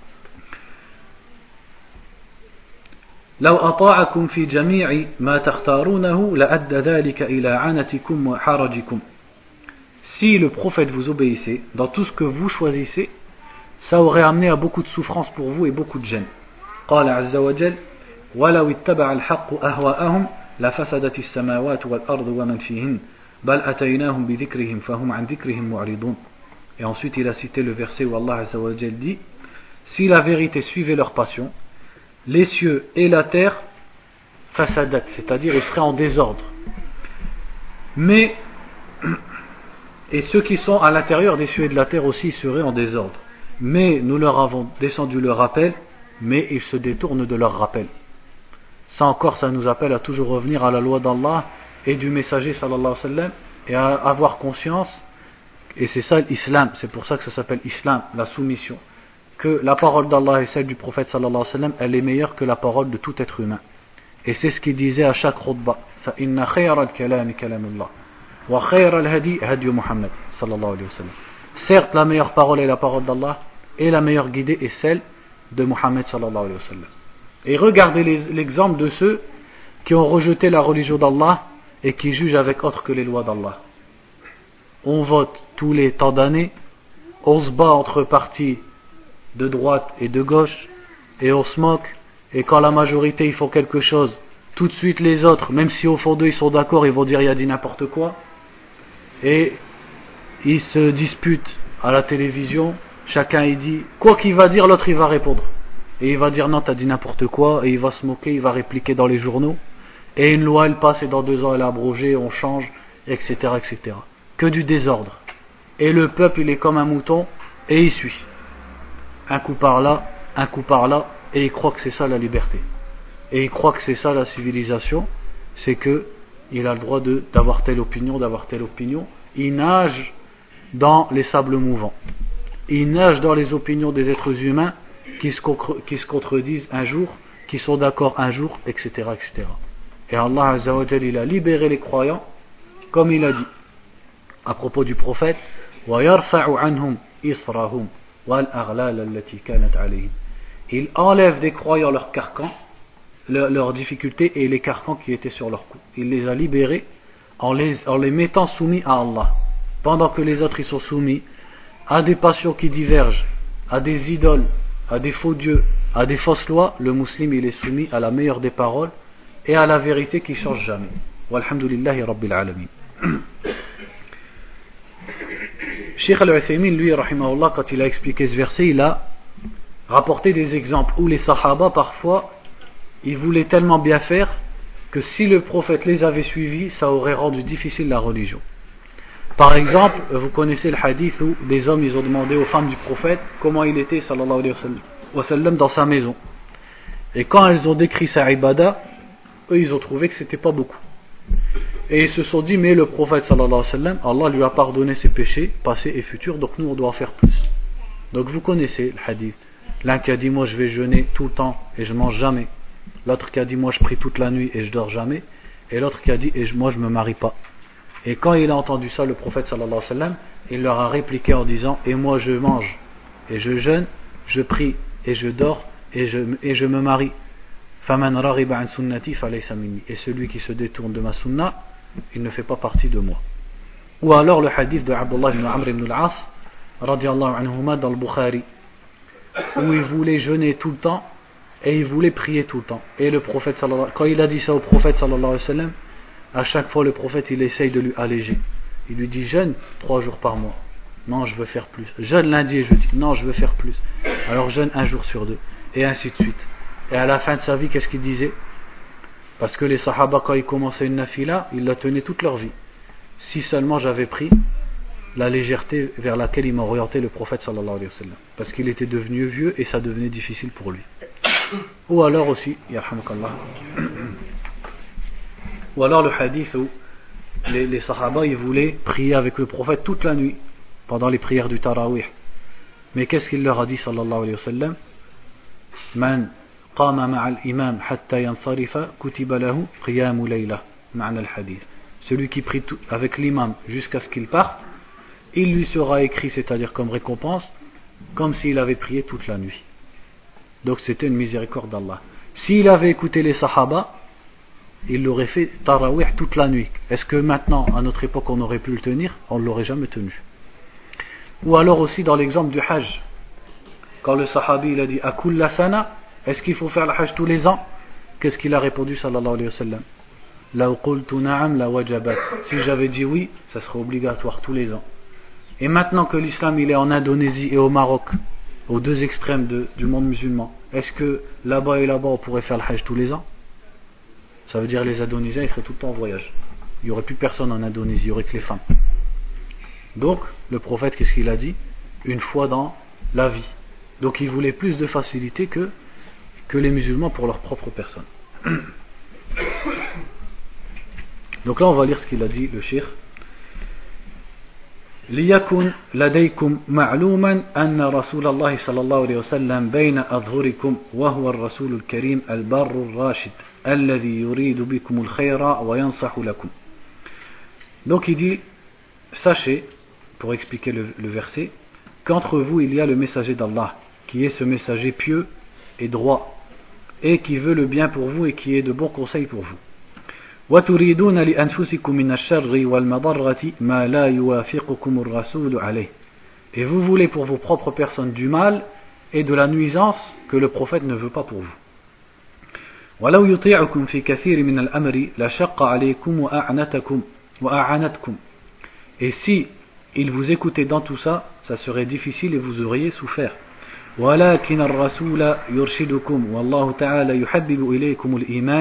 لو أطاعكم في جميع ما تختارونه لأدى ذلك إلى عنتكم وحرجكم. Si le prophète vous obéissait dans tout ce que vous choisissez, ça aurait amené à beaucoup de souffrance pour vous et beaucoup de gêne. قال عز وجل ولو اتبع الحق أهواءهم لفسدت السماوات والأرض ومن فيهن بل أتيناهم بذكرهم فهم عن ذكرهم معرضون. Et ensuite il a cité le verset où Allah Azza wa Jal dit si la vérité suivait leur passion, les cieux et la terre fasadat, c'est-à-dire ils seraient en désordre. Mais et ceux qui sont à l'intérieur des cieux et de la terre aussi seraient en désordre. Mais nous leur avons descendu le rappel, mais ils se détournent de leur rappel. Ça encore, ça nous appelle à toujours revenir à la loi d'Allah et du messager sallallahu alayhi wa sallam et à avoir conscience, et c'est ça l'islam, c'est pour ça que ça s'appelle islam, la soumission, que la parole d'Allah et celle du prophète sallallahu alayhi wa sallam, elle est meilleure que la parole de tout être humain. Et c'est ce qu'il disait à chaque khutbah, فَإِنَّ خَيْرَ الْكَلَامِ كَلَامُ اللَّهِ وَخَيْرَ الْهَدِي هَدْيُ مُحَمَّدٍ sallallahu alayhi wa sallam. Certes, la meilleure parole est la parole d'Allah, et la meilleure guidée est celle de Muhammad sallallahu alayhi wa sallam. Et regardez l'exemple de ceux qui ont rejeté la religion d'Allah et qui jugent avec autre que les lois d'Allah. On vote tous les temps d'années, on se bat entre partis de droite et de gauche, et on se moque, et quand la majorité ils font quelque chose, tout de suite les autres, même si au fond d'eux ils sont d'accord, ils vont dire il a dit n'importe quoi, et ils se disputent à la télévision, chacun il dit, quoi qu'il va dire, l'autre il va répondre. Et il va dire non, t'as dit n'importe quoi, et il va se moquer, il va répliquer dans les journaux, et une loi elle passe et dans 2 ans elle est abrogée, on change, etc., etc. Que du désordre. Et le peuple il est comme un mouton, et il suit. Un coup par là, et il croit que c'est ça la liberté. Et il croit que c'est ça la civilisation, c'est que il a le droit d'avoir telle opinion, Il nage dans les sables mouvants. Il nage dans les opinions des êtres humains qui se contredisent un jour, qui sont d'accord un jour, etc., etc. Et Allah Azza wa Jal, il a libéré les croyants, comme il a dit à propos du prophète, وَيَرْفَعُ عَنْهُمْ إِصْرَهُمْ وَالْأَغْلَالَ الَّتِي كَانَتْ عَلَيْهِمْ. Il enlève des croyants leurs carcans, leurs difficultés et les carcans qui étaient sur leur cou. Il les a libérés en les mettant soumis à Allah. Pendant que les autres ils sont soumis à des passions qui divergent, à des idoles, à des faux dieux, à des fausses lois, le musulman il est soumis à la meilleure des paroles et à la vérité qui ne change jamais. Walhamdulillahi Rabbil Alamin. Cheikh Al-Uthaymin, lui, rahimahullah, quand il a expliqué ce verset, il a rapporté des exemples où les Sahaba, parfois, ils voulaient tellement bien faire que si le prophète les avait suivis, ça aurait rendu difficile la religion. Par exemple, vous connaissez le hadith où des hommes ils ont demandé aux femmes du prophète comment il était sallallahu alayhi wa sallam dans sa maison. Et quand elles ont décrit sa ibada, eux ils ont trouvé que c'était pas beaucoup. Et ils se sont dit mais le prophète sallallahu alayhi wa sallam, Allah lui a pardonné ses péchés passés et futurs, donc nous on doit en faire plus. Donc vous connaissez le hadith. L'un qui a dit moi je vais jeûner tout le temps et je mange jamais. L'autre qui a dit moi je prie toute la nuit et je dors jamais. Et l'autre qui a dit moi je me marie pas. Et quand il a entendu ça, le prophète sallallahu alayhi wa sallam, il leur a répliqué en disant et moi je mange et je jeûne, je prie et je dors et je me marie. Faman raghiba an sunnati falaysa minni. Et celui qui se détourne de ma sunna, il ne fait pas partie de moi. Ou alors le hadith de Abdullah ibn Amr ibn al-As radiallahu anhuma dans le Bukhari, où il voulait jeûner tout le temps et il voulait prier tout le temps. Et le prophète quand il a dit ça au prophète sallallahu alayhi wa sallam, à chaque fois le prophète il essaye de lui alléger. Il lui dit jeûne 3 jours par mois. Non, je veux faire plus. Jeûne lundi et jeudi. Non, je veux faire plus. Alors jeûne 1 jour sur 2. Et ainsi de suite. Et à la fin de sa vie, qu'est-ce qu'il disait? Parce que les sahaba, quand ils commençaient une nafila, ils la tenaient toute leur vie. Si seulement j'avais pris la légèreté vers laquelle il m'a orienté le prophète sallallahu alayhi wa sallam. Parce qu'il était devenu vieux et ça devenait difficile pour lui. Ou alors aussi, yarhamukallah, ou alors le hadith où les sahaba ils voulaient prier avec le prophète toute la nuit pendant les prières du tarawih. Mais qu'est-ce qu'il leur a dit sallallahu alayhi wa sallam? Man qama ma'al imam hatta yansarifa kutiba lahu qiyamu layla ma'na al-hadith. Celui qui prie avec l'imam jusqu'à ce qu'il parte, il lui sera écrit, c'est-à-dire comme récompense, comme s'il avait prié toute la nuit. Donc c'était une miséricorde d'Allah. S'il avait écouté les sahaba, il l'aurait fait tarawih toute la nuit. Est-ce que maintenant, à notre époque, on aurait pu le tenir? On ne l'aurait jamais tenu. Ou alors aussi dans l'exemple du hajj, quand le sahabi il a dit akulla sana, est-ce qu'il faut faire le hajj tous les ans? Qu'est-ce qu'il a répondu sallallahu alayhi wa sallam? La qultu na'am la wajabat. Si j'avais dit oui, ça serait obligatoire tous les ans. Et maintenant que l'islam il est en Indonésie et au Maroc, aux deux extrêmes du monde musulman, est-ce que là-bas et là-bas on pourrait faire le hajj tous les ans? Ça veut dire les Indonésiens ils seraient tout le temps en voyage. Il n'y aurait plus personne en Indonésie, il n'y aurait que les femmes. Donc le prophète qu'est-ce qu'il a dit? Une fois dans la vie. Donc il voulait plus de facilité que les musulmans pour leur propre personne. Donc là on va lire ce qu'il a dit le cheikh. ليكن لديكم معلوما أن رسول الله صلى الله عليه وسلم بين أظهركم وهو الرسول الكريم البر الراشد الذي يريد بكم الخير وينصح لكم. Donc il dit, sachez, pour expliquer le verset, qu'entre vous il y a le messager d'Allah, qui est ce messager pieux et droit, et qui veut le bien pour vous et qui est de bons conseils pour vous. وتريدون لأنفسكم من الشر والمضرة ما لا يوافقكم الرسول عليه. Et vous voulez pour vos propres personnes du mal et de la nuisance que le prophète ne veut pas pour vous. ولو يطيعكم في كثير من الأمر لشق عليكم وأعنتكم. Et si il vous écoutait dans tout ça, ça serait difficile et vous auriez souffert. ولكن الرسول يرشدكم والله تعالى يحبب إليكم الإيمان.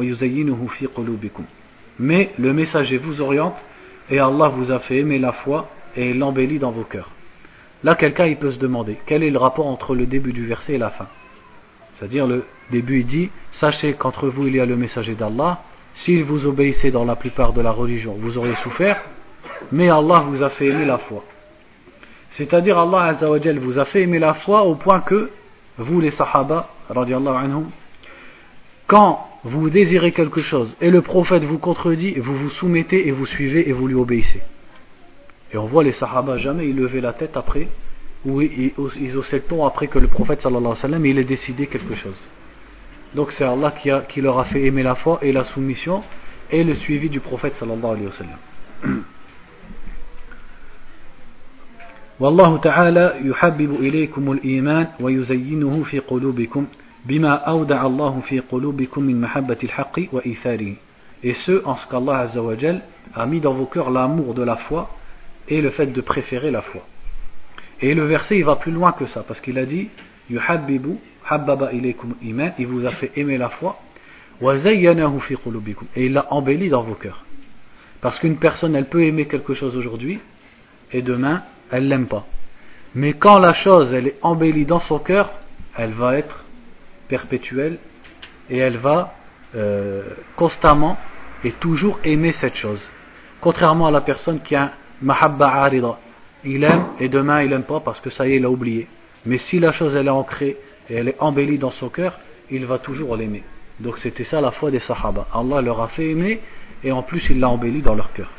Mais le messager vous oriente et Allah vous a fait aimer la foi et l'embellit dans vos cœurs. Là quelqu'un il peut se demander quel est le rapport entre le début du verset et la fin. C'est-à-dire le début il dit sachez qu'entre vous il y a le messager d'Allah, s'il vous obéissait dans la plupart de la religion vous auriez souffert, mais Allah vous a fait aimer la foi. C'est-à-dire Allah Azza wa Jal vous a fait aimer la foi au point que vous les sahaba radiyallahu anhum, quand vous désirez quelque chose et le prophète vous contredit, vous vous soumettez et vous suivez et vous lui obéissez. Et on voit les sahaba jamais ils levaient la tête après ou ils haussaient le ton après que le prophète sallallahu alayhi wa sallam il ait décidé quelque chose. Donc c'est Allah qui leur a fait aimer la foi et la soumission et le suivi du prophète sallallahu alayhi wa sallam. Wallahu ta'ala yuhabbibu ilaykum al-iman wa yuzayyinuhu fi qulubikum. بما أودع الله في قلوبكم من محبة الحق وإيثاره. Et ce en ce qu'Allah Azza wa Jal a mis dans vos cœurs l'amour de la foi et le fait de préférer la foi. Et le verset il va plus loin que ça parce qu'il a dit yuhabbibu habbaba ilaykum iman, il vous a fait aimer la foi wa zayyanahu fi qulubikum, et il l'a embelli dans vos cœurs. Parce qu'une personne elle peut aimer quelque chose aujourd'hui et demain elle l'aime pas. Mais quand la chose elle est embellie dans son cœur, elle va être perpétuelle et elle va constamment et toujours aimer cette chose, contrairement à la personne qui a un mahabba arida, il aime et demain il aime pas parce que ça y est il a oublié. Mais si la chose elle est ancrée et elle est embellie dans son cœur, il va toujours l'aimer. Donc c'était ça la foi des sahaba, Allah leur a fait aimer et en plus il l'a embelli dans leur cœur.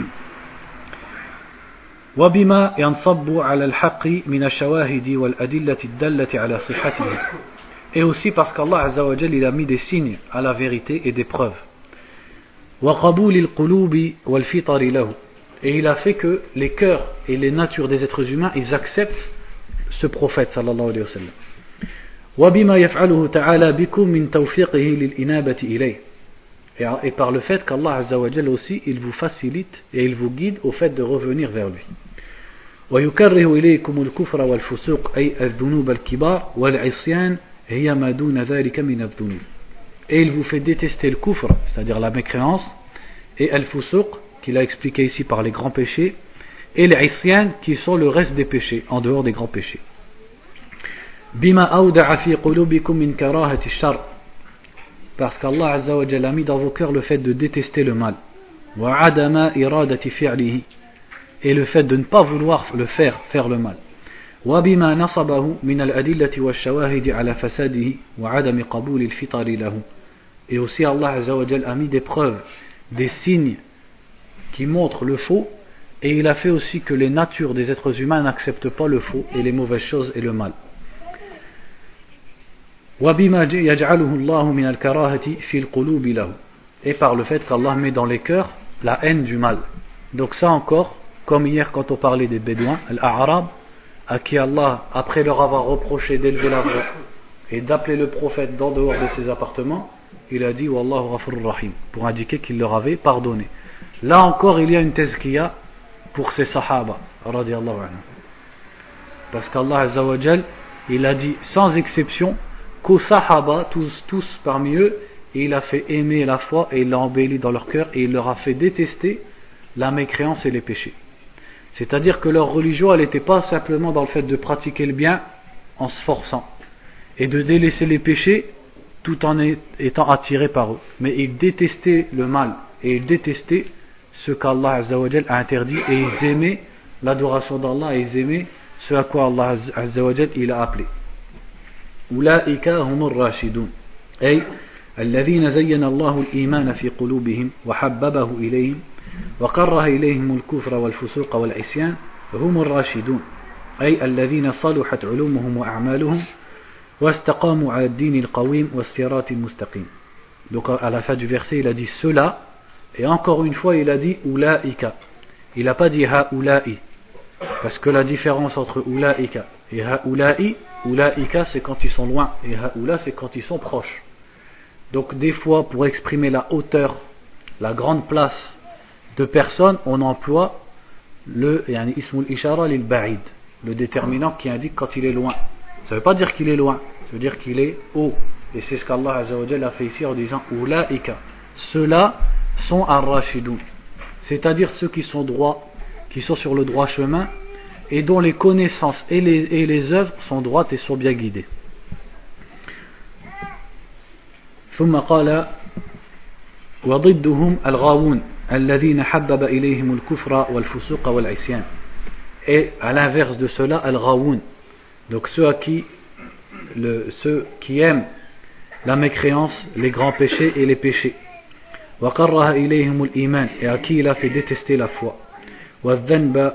وبما ينصب على الحق من الشواهد والأدلة الدالة على صحته. Et aussi parce qu'Allah Azza wa Jal il a mis des signes à la vérité et des preuves. وَقَبُولِ الْقُلُوبِ وَالْفِطَرِ لَهُ. Et il a fait que les cœurs et les natures des êtres humains, ils acceptent ce prophète sallallahu alayhi wa sallam. وَبِمَا يَفْعَلُهُ تَعَالَى بِكُم مِّن تَوْفِيقِهِ لِلْإِنَابَةِ إِلَيْهِ. Et par le fait qu'Allah Azza wa Jalla aussi, il vous facilite et il vous guide au fait de revenir vers lui. ويكره إليكم الكفر والفسوق أي الذنوب الكبار والعصيان هي ما دون ذلك من الذنوب. Et il vous fait détester le kufr, c'est-à-dire la mécréance, et al-fusuq, qu'il a expliqué ici par les grands péchés, et les isyan, qui sont le reste des péchés, en dehors des grands péchés. بما أودع في قلوبكم من كراهة الشر, parce qu'Allah Azza wa Jalla a mis dans vos cœurs le fait de détester le mal, وعدم إرادة فعله, et le fait de ne pas vouloir le faire le mal. وبما نصبه من الأدلة والشواهد على فساده وعدم قبول الفطر له. Et aussi Allah Azza wa Jalla a mis des preuves, des signes qui montrent le faux, et il a fait aussi que les natures des êtres humains n'acceptent pas le faux et les mauvaises choses et le mal. وبما يجعله الله من الكراهة في القلوب له, et par le fait qu'Allah met dans les cœurs la haine du mal. Donc ça encore, comme hier quand on parlait des Bédouins, l'Arab, à qui Allah, après leur avoir reproché d'élever la voix et d'appeler le prophète d'en dehors de ses appartements, il a dit Wallahu Ghafurur Rahim, pour indiquer qu'il leur avait pardonné. Là encore, il y a une tazkiya pour ces sahaba, radiyallahu anhu. Parce qu'Allah Azza wa Jal, il a dit sans exception qu'aux sahaba, tous parmi eux, il a fait aimer la foi et il l'a embelli dans leur cœur et il leur a fait détester la mécréance et les péchés. C'est-à-dire que leur religion, elle n'était pas simplement dans le fait de pratiquer le bien en se forçant et de délaisser les péchés tout en étant attirés par eux. Mais ils détestaient le mal et ils détestaient ce qu'Allah Azza wa Jal a interdit et ils aimaient l'adoration d'Allah et ils aimaient ce à quoi Allah Azza wa Jal il a appelé. أولئك هم الراشدون أي الذين زين الله الإيمان في قلوبهم وحببه إليهم وكره إليهم الكفر والفسوق والعصيان هم الراشدون أي الذين صلحت علومهم وأعمالهم واستقاموا على الدين القويم والصراط المستقيم. Donc à la fin du verset il a dit cela, et encore une fois il a dit أولئك, il n'a pas dit هؤلاء, parce que la différence entre أولئك et هؤلاء, أولئك c'est quand ils sont loin et هؤلاء c'est quand ils sont proches. Donc des fois pour exprimer la hauteur, la grande place de personnes, on emploie le ismul ishara lil ba'id, le déterminant qui indique quand il est loin. Ça ne veut pas dire qu'il est loin, ça veut dire qu'il est haut. Et c'est ce qu'Allah Azza wa Jalla a fait ici en disant Ulaika, ceux-là sont ar-rashidun, c'est-à-dire ceux qui sont droits, qui sont sur le droit chemin et dont les connaissances et les œuvres sont droites et sont bien guidées. ثم قال وضدهم الغاوون الذين حبب إليهم الكفر والفسوق والعصيان. Et à l'inverse de cela, al-ghawoun, donc ceux qui aiment la mécréance, les grands péchés et les péchés. وكره إليهم الإيمان, et à qui il a fait détester la foi. والذنب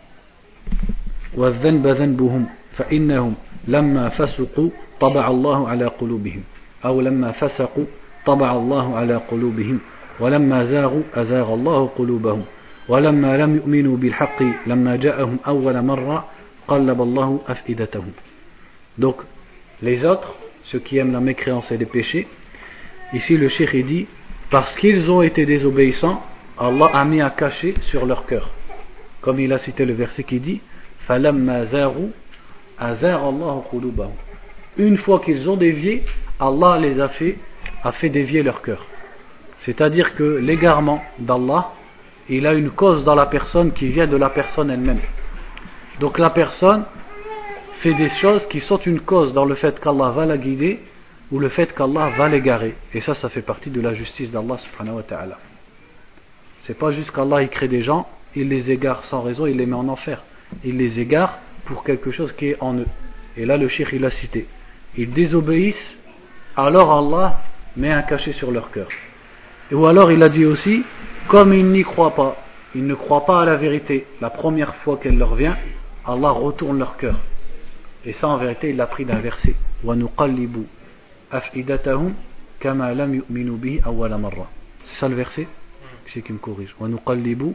ذنبهم فإنهم لما فسقوا طبع الله على قلوبهم أو لما فسقوا طبع الله على قلوبهم ولما زاغوا أزاغ الله قلوبهم ولما لم يؤمنوا بالحق لما جاءهم أول مرة قلب الله أفئدتهم. Donc les autres, ceux qui aiment la mécréance et les péchés, ici le cheikh dit parce qu'ils ont été désobéissants, Allah a mis à cacher sur leur cœur, comme il a cité le verset qui dit فَلَمَّا زَاغُوا أَزَاغَ اللَّهُ قُلُوبَهُمْ. Une fois qu'ils ont dévié, Allah les a fait dévier leur cœur. C'est-à-dire que l'égarement d'Allah, il a une cause dans la personne qui vient de la personne elle-même. Donc la personne fait des choses qui sont une cause dans le fait qu'Allah va la guider ou le fait qu'Allah va l'égarer. Et ça fait partie de la justice d'Allah subhanahu wa ta'ala. C'est pas juste qu'Allah il crée des gens, il les égare sans raison, il les met en enfer. Il les égare pour quelque chose qui est en eux. Et là le cheikh il a cité. Ils désobéissent, alors Allah met un cachet sur leur cœur. Ou alors il a dit aussi, comme ils n'y croient pas, ils ne croient pas à la vérité, la première fois qu'elle leur vient, Allah retourne leur cœur. Et ça en vérité il l'a pris d'un verset. وَنُقَلِّبُ أَفْئِدَتَهُمْ كَمَا لَمْ يُؤْمِنُوا بِهِ أَوَّلَ مَرَّةٍ. C'est ça le verset? C'est qui me corrige. وَنُقَلِّبُ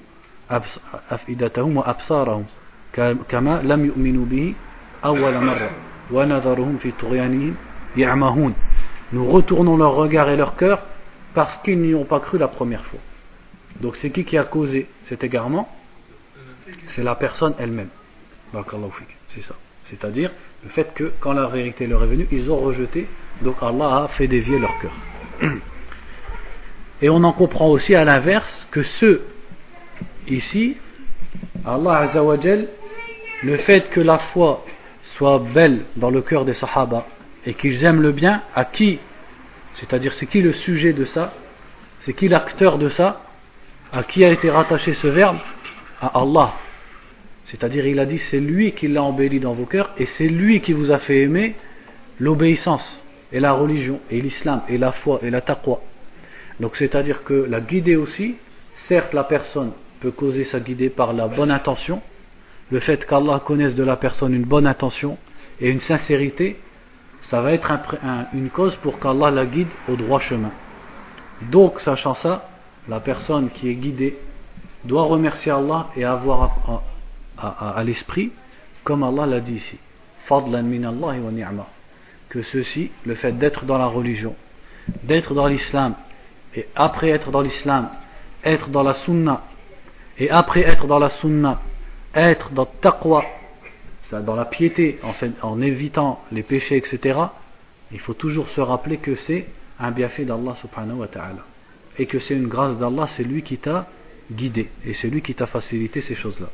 أفئدتهم وأبصارهم كما لم يؤمنوا به أول مرة ونذرهم في طغيانهم يعمهون. Nous retournons leur regard et leur cœur parce qu'ils n'y ont pas cru la première fois. Donc c'est qui a causé cet égarement? C'est la personne elle-même. C'est ça. C'est-à-dire le fait que quand la vérité leur est venue, ils ont rejeté, donc Allah a fait dévier leur cœur. Et on en comprend aussi à l'inverse que ceux ici, Allah Azza wa Jal, le fait que la foi soit belle dans le cœur des Sahaba et qu'ils aiment le bien, à qui? C'est-à-dire c'est qui le sujet de ça? C'est qui l'acteur de ça? À qui a été rattaché ce verbe? À Allah. C'est-à-dire il a dit c'est lui qui l'a embelli dans vos cœurs et c'est lui qui vous a fait aimer l'obéissance et la religion et l'islam et la foi et la taqwa. Donc c'est-à-dire que la guidée aussi, certes la personne peut causer sa guidée par la bonne intention, le fait qu'Allah connaisse de la personne une bonne intention et une sincérité, ça va être une cause pour qu'Allah la guide au droit chemin. Donc sachant ça, la personne qui est guidée doit remercier Allah et avoir à l'esprit, comme Allah l'a dit ici, fadlan min Allah wa ni'ma, que ceci, le fait d'être dans la religion, d'être dans l'islam, et après être dans l'islam, être dans la sunna, et après être dans la sunna, être dans taqwa, dans la piété, en évitant les péchés, etc. Il faut toujours se rappeler que c'est un bienfait d'Allah subhanahu wa ta'ala, et que c'est une grâce d'Allah, c'est lui qui t'a guidé, et c'est lui qui t'a facilité ces choses-là.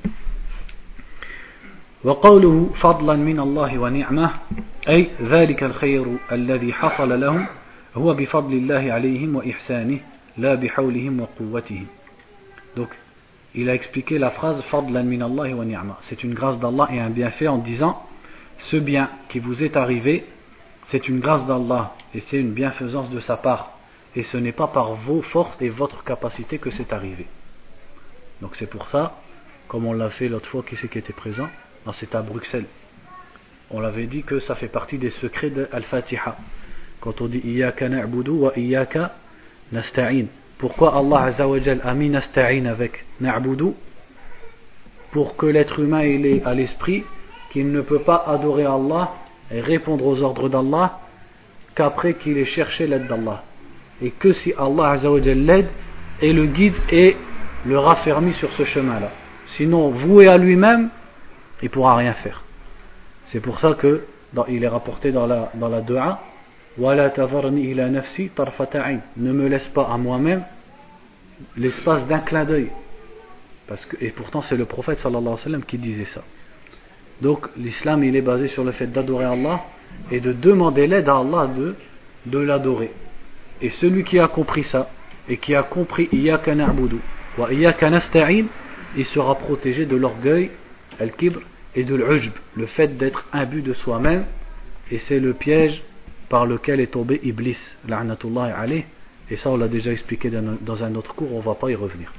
وقوله فضلا من الله ونعمة أي ذلك الخير الذي حصل لهم هو بفضل الله عليهم وإحسانه لا بحولهم وقوتهم. Donc il a expliqué la phrase فضلا من الله ونعمة, c'est une grâce d'Allah et un bienfait, en disant ce bien qui vous est arrivé c'est une grâce d'Allah et c'est une bienfaisance de sa part, et ce n'est pas par vos forces et votre capacité que c'est arrivé. Donc c'est pour ça, comme on l'a fait l'autre fois, qui c'est qui était présent? Non, c'était à Bruxelles. On l'avait dit que ça fait partie des secrets de Al-Fatiha. Quand on dit Iyaka na'budu wa Iyaka nasta'in. Pourquoi Allah Azza wa Jal a mis nasta'in avec na'budu? Pour que l'être humain il ait à l'esprit qu'il ne peut pas adorer Allah et répondre aux ordres d'Allah qu'après qu'il ait cherché l'aide d'Allah. Et que si Allah Azza wa Jal l'aide et le guide et le raffermit sur ce chemin-là. Sinon, voué à lui-même, il ne pourra rien faire. C'est pour ça que il est rapporté dans la dua, وَلَا تَذَرْنِي إِلَى نَفْسِي طَرْفَةَ عَيْنٍ, ne me laisse pas à moi-même l'espace d'un clin d'œil. Et pourtant c'est le prophète sallallahu alayhi wa sallam qui disait ça. Donc l'islam il est basé sur le fait d'adorer Allah et de demander l'aide à Allah de l'adorer. Et celui qui a compris ça et qui a compris Iyaka na'budu wa Iyaka nasta'in, il sera protégé de l'orgueil, al-kibr, et de l'ujb, le fait d'être imbu de soi-même, et c'est le piège par lequel est tombé Iblis, la'natullahi alayh, et ça on l'a déjà expliqué dans un autre cours, on ne va pas y revenir.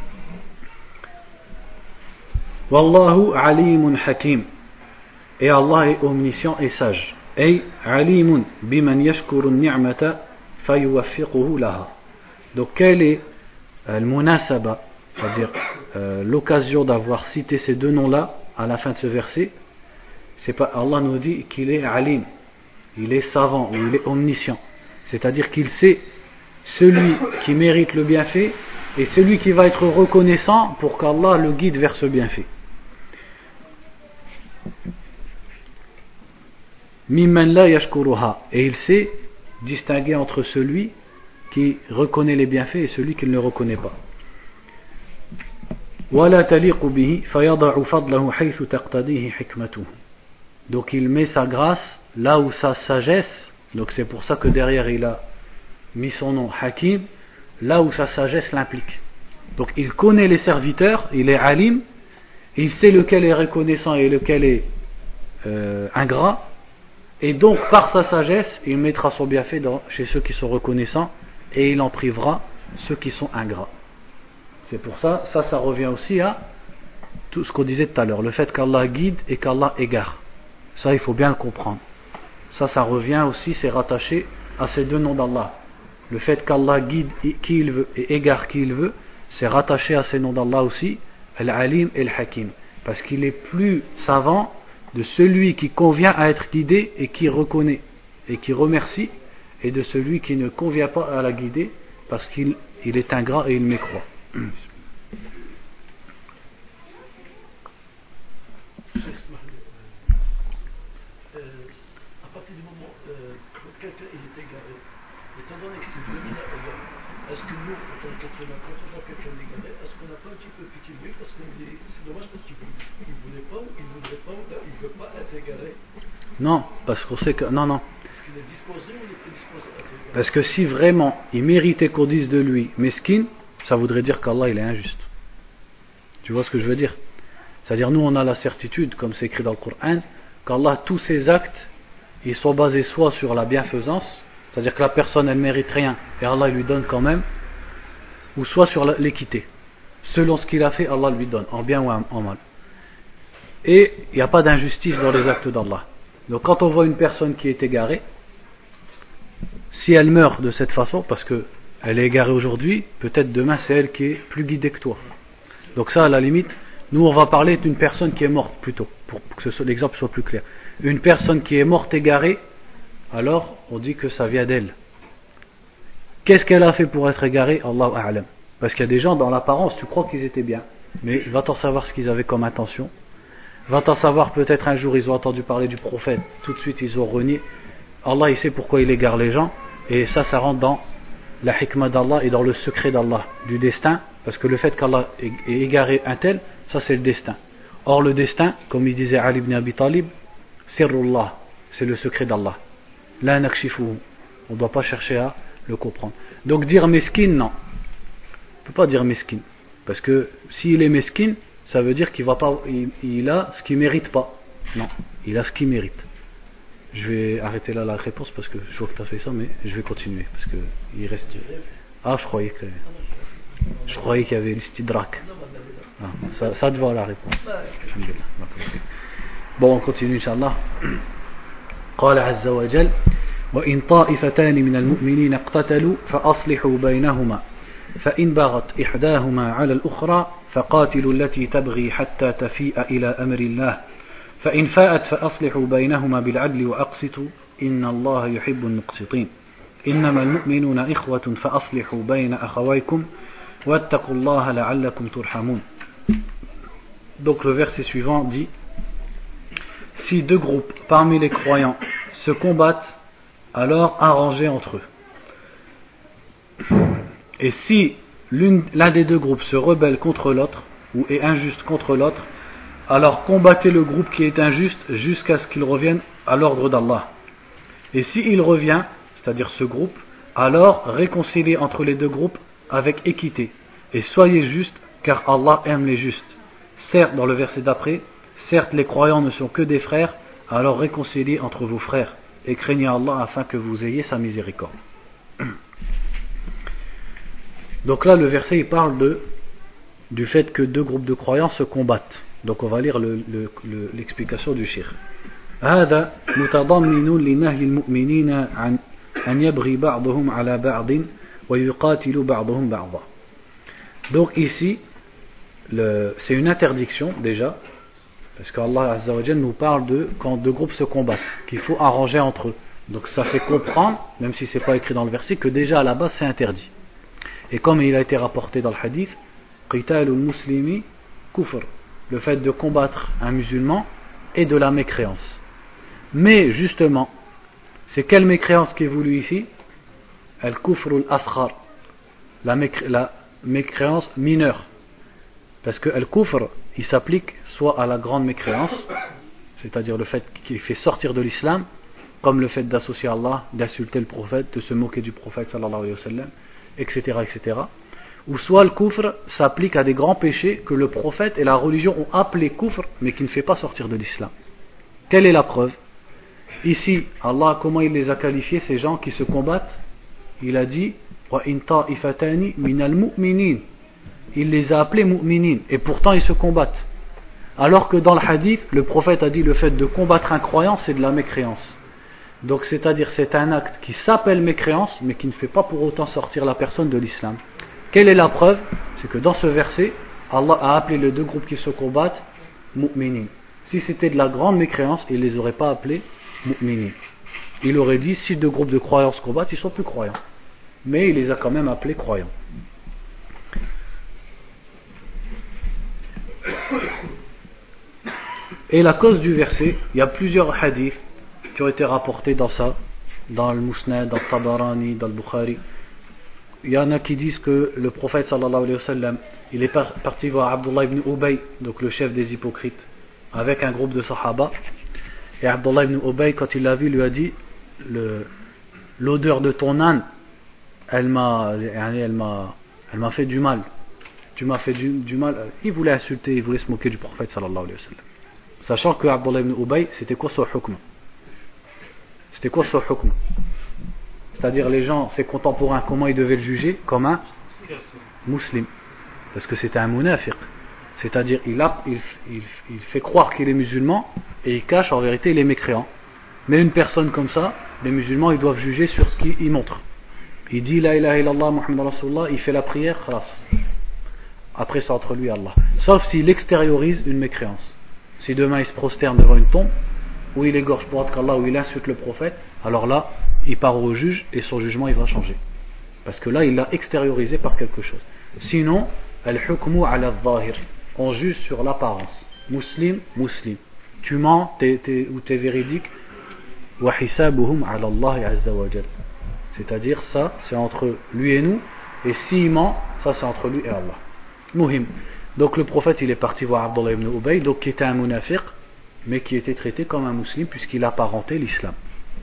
Wallahu alimun hakim, et Allah est omniscient et sage. Ay alimun biman yashkuru ni'mata fayuwaffiquhu laha. Donc quel est le munasaba, c'est-à-dire l'occasion d'avoir cité ces deux noms-là à la fin de ce verset? C'est pas, Allah nous dit qu'il est alim, il est savant ou il est omniscient, c'est-à-dire qu'il sait celui qui mérite le bienfait et celui qui va être reconnaissant pour qu'Allah le guide vers ce bienfait. Mimman la yashkuruha, et il sait distinguer entre celui qui reconnaît les bienfaits et celui qui ne le reconnaît pas. ولا تليق به فيضع فضله حيث تقتضيه حكمته. Donc il met sa grâce là où sa sagesse, donc c'est pour ça que derrière il a mis son nom Hakim, là où sa sagesse l'implique. Donc il connaît les serviteurs, il est alim, il sait lequel est reconnaissant et lequel est ingrat, et donc par sa sagesse il mettra son bienfait chez ceux qui sont reconnaissants et il en privera ceux qui sont ingrats. C'est pour ça, ça revient aussi à tout ce qu'on disait tout à l'heure, le fait qu'Allah guide et qu'Allah égare. Ça, il faut bien le comprendre. Ça revient aussi, c'est rattaché à ces deux noms d'Allah. Le fait qu'Allah guide qui il veut et égare qui il veut, c'est rattaché à ces noms d'Allah aussi, Al-Alim et Al-Hakim. Parce qu'il est plus savant de celui qui convient à être guidé et qui reconnaît et qui remercie, et de celui qui ne convient pas à la guider parce qu'il est ingrat et il mécroit. À partir du moment où quelqu'un est égaré, étant donné que c'est lui qui l'a égaré, est-ce que nous, en tant qu'être humain, quand on voit quelqu'un égaré, est-ce qu'on n'a pas un petit peu pitié de lui parce qu'on dit c'est dommage parce qu'il ne voulait pas, ou il ne voudrait pas, ou il ne veut pas être égaré? Non, parce qu'on sait que. Non, non. Est-ce qu'il est disposé ou il était disposé à être égaré? Parce que si vraiment il méritait qu'on dise de lui mesquin, ça voudrait dire qu'Allah il est injuste. Tu vois ce que je veux dire? C'est-à-dire, nous on a la certitude, comme c'est écrit dans le Coran, qu'Allah, tous ses actes, ils sont basés soit sur la bienfaisance, c'est-à-dire que la personne elle mérite rien et Allah lui donne quand même, ou soit sur l'équité. Selon ce qu'il a fait, Allah lui donne, en bien ou en mal. Et il n'y a pas d'injustice dans les actes d'Allah. Donc quand on voit une personne qui est égarée, si elle meurt de cette façon, parce qu'elle est égarée aujourd'hui, peut-être demain c'est elle qui est plus guidée que toi. Donc ça, à la limite, nous on va parler d'une personne qui est morte plutôt, pour que l'exemple soit plus clair. Une personne qui est morte égarée, alors on dit que ça vient d'elle. Qu'est-ce qu'elle a fait pour être égarée? Allahu a'lam. Parce qu'il y a des gens, dans l'apparence, tu crois qu'ils étaient bien, mais va-t'en savoir ce qu'ils avaient comme intention. Va-t'en savoir, peut-être un jour ils ont entendu parler du prophète, tout de suite ils ont renié. Allah il sait pourquoi il égare les gens, et ça rentre dans la hikmah d'Allah et dans le secret d'Allah, du destin, parce que le fait qu'Allah ait égaré un tel, ça c'est le destin. Or le destin, comme il disait Ali ibn Abi Talib, sirrullah, c'est le secret d'Allah. La nakshifuhu, on ne doit pas chercher à le comprendre. Donc dire meskin, non. On ne peut pas dire meskin, parce que s'il est meskin, ça veut dire qu'il va pas, il a ce qu'il mérite pas. Non, il a ce qu'il mérite. Je vais arrêter là la réponse parce que je vois que tu as fait ça, mais je vais continuer parce que il reste. Ah, je croyais qu'il y avait l'istidrak. Ah, ça te va la réponse. Bon, on continue, Inch'Allah. قال عز وجل وإن طائفتان من المؤمنين اقتتلوا فأصلحوا بينهما فإن بغت إحداهما على الأخرى فقاتلوا التي تبغي حتى تفيء إلى أمر الله فإن فاءت فأصلحوا بينهما بالعدل وأقسطوا إن الله يحب المقسطين إنما المؤمنون إخوة فأصلحوا بين أخويكم واتقوا الله لعلكم ترحمون. Donc le verset suivant dit: si deux groupes parmi les croyants se combattent, alors arrangez entre eux. Et si l'un des deux groupes se rebelle contre l'autre ou est injuste contre l'autre, alors combattez le groupe qui est injuste jusqu'à ce qu'il revienne à l'ordre d'Allah. Et s'il revient, c'est-à-dire ce groupe, alors réconciliez entre les deux groupes avec équité et soyez justes car Allah aime les justes. Certes, dans le verset d'après, certes les croyants ne sont que des frères, alors réconciliez entre vos frères et craignez Allah afin que vous ayez sa miséricorde. Donc là le verset il parle du fait que deux groupes de croyants se combattent. Donc on va lire l'explication du cheikh. هذا متضمن لنهي المؤمنين عن أن يبغي بعضهم على بعض ويقاتل بعضهم بعضا. Donc ici c'est une interdiction déjà, parce qu'Allah Azza wa Jal nous parle de quand deux groupes se combattent, qu'il faut arranger entre eux. Donc ça fait comprendre, même si c'est pas écrit dans le verset, que déjà à la base c'est interdit. Et comme il a été rapporté dans le hadith, qitalul muslimi kufr, le fait de combattre un musulman est de la mécréance. Mais justement, c'est quelle mécréance qui est voulue ici? Al-kufrul asghar, la mécréance mineure. Parce que al-kufr, il s'applique soit à la grande mécréance, c'est-à-dire le fait qui fait sortir de l'islam, comme le fait d'associer Allah, d'insulter le prophète, de se moquer du prophète sallallahu alayhi wa sallam, etc., etc. Ou soit le kufr s'applique à des grands péchés que le prophète et la religion ont appelé kufr, mais qui ne fait pas sortir de l'islam. Quelle est la preuve? Ici, Allah, comment il les a qualifiés, ces gens qui se combattent? Il a dit wa in ta'ifatani minal mu'minin. Il les a appelés mu'minin, et pourtant ils se combattent. Alors que dans le hadith, le prophète a dit le fait de combattre un croyant, c'est de la mécréance. Donc c'est-à-dire c'est un acte qui s'appelle mécréance, mais qui ne fait pas pour autant sortir la personne de l'islam. Quelle est la preuve? C'est que dans ce verset, Allah a appelé les deux groupes qui se combattent mu'minin. Si c'était de la grande mécréance, il ne les aurait pas appelés mu'minin. Il aurait dit si deux groupes de croyants se combattent, ils sont plus croyants. Mais il les a quand même appelés croyants. Et la cause du verset, il y a plusieurs hadiths qui ont été rapportés dans ça, dans le Musnad, dans le Tabarani, dans le Bukhari. Il y en a qui disent que le prophète sallallahu alayhi wa sallam, il est parti voir Abdullah ibn Ubay, donc le chef des hypocrites, avec un groupe de sahaba. Et Abdullah ibn Ubay, quand il l'a vu, lui a dit l'odeur de ton âne, elle m'a fait du mal. Tu m'as fait du mal. Il voulait insulter, il voulait se moquer du prophète sallallahu alayhi wa sallam. Sachant que Abdullah ibn Ubay, c'était quoi son hukm? C'était quoi son hukm? C'est-à-dire les gens, ses contemporains, comment ils devaient le juger? Comme un musulman. Parce que c'était un munafiq. C'est-à-dire il fait croire qu'il est musulman et il cache en vérité il est mécréant. Mais une personne comme ça, les musulmans ils doivent juger sur ce qu'il montre. Il dit la ilaha illallah Muhammad Rasulullah, il fait la prière, khalas. Après c'est entre lui et Allah. Sauf s'il extériorise une mécréance. Si demain il se prosterne devant une tombe, ou il égorge pour qu'Allah, ou il insulte le prophète, alors là, il part au juge et son jugement il va changer. Parce que là, il l'a extériorisé par quelque chose. Sinon, al-hukmu ala al-zahir. On juge sur l'apparence. Muslim. Tu mens, ou t'es véridique. Wa hisabuhum ala Allah azza wa jal. C'est-à-dire, ça, c'est entre lui et nous. Et s'il ment, ça, c'est entre lui et Allah. Muhim. Donc le prophète il est parti voir Abdullah ibn Ubay, donc qui était un munafiq, mais qui était traité comme un musulman puisqu'il apparentait l'islam.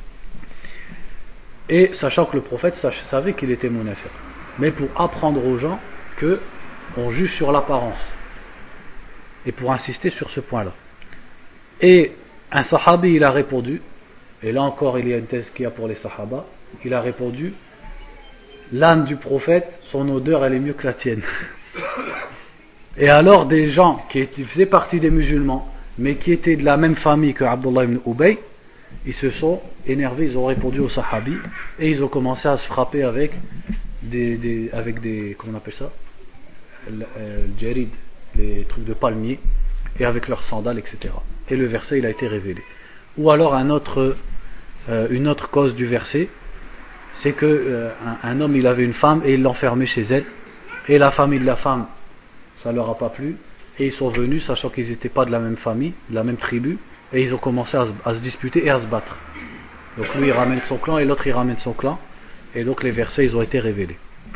Et sachant que le prophète savait qu'il était munafiq, mais pour apprendre aux gens que on juge sur l'apparence, et pour insister sur ce point-là. Et un sahabi il a répondu, et là encore il y a une thèse qu'il y a pour les sahaba, il a répondu l'âme du prophète, son odeur elle est mieux que la tienne. Et alors des gens qui faisaient partie des musulmans, mais qui étaient de la même famille que Abdullah ibn Ubay, ils se sont énervés, ils ont répondu aux sahabis, et ils ont commencé à se frapper avec des comment on appelle ça, le jarid, les trucs de palmier, et avec leurs sandales, etc. Et le verset il a été révélé. Ou alors une autre cause du verset, c'est que un homme il avait une femme et il l'enfermait chez elle, et la famille de la femme ça leur a pas plu, et ils sont venus sachant qu'ils n'étaient pas de la même famille, de la même tribu, et ils ont commencé à se disputer et à se battre. Donc lui il ramène son clan et l'autre il ramène son clan, et donc les versets ils ont été révélés.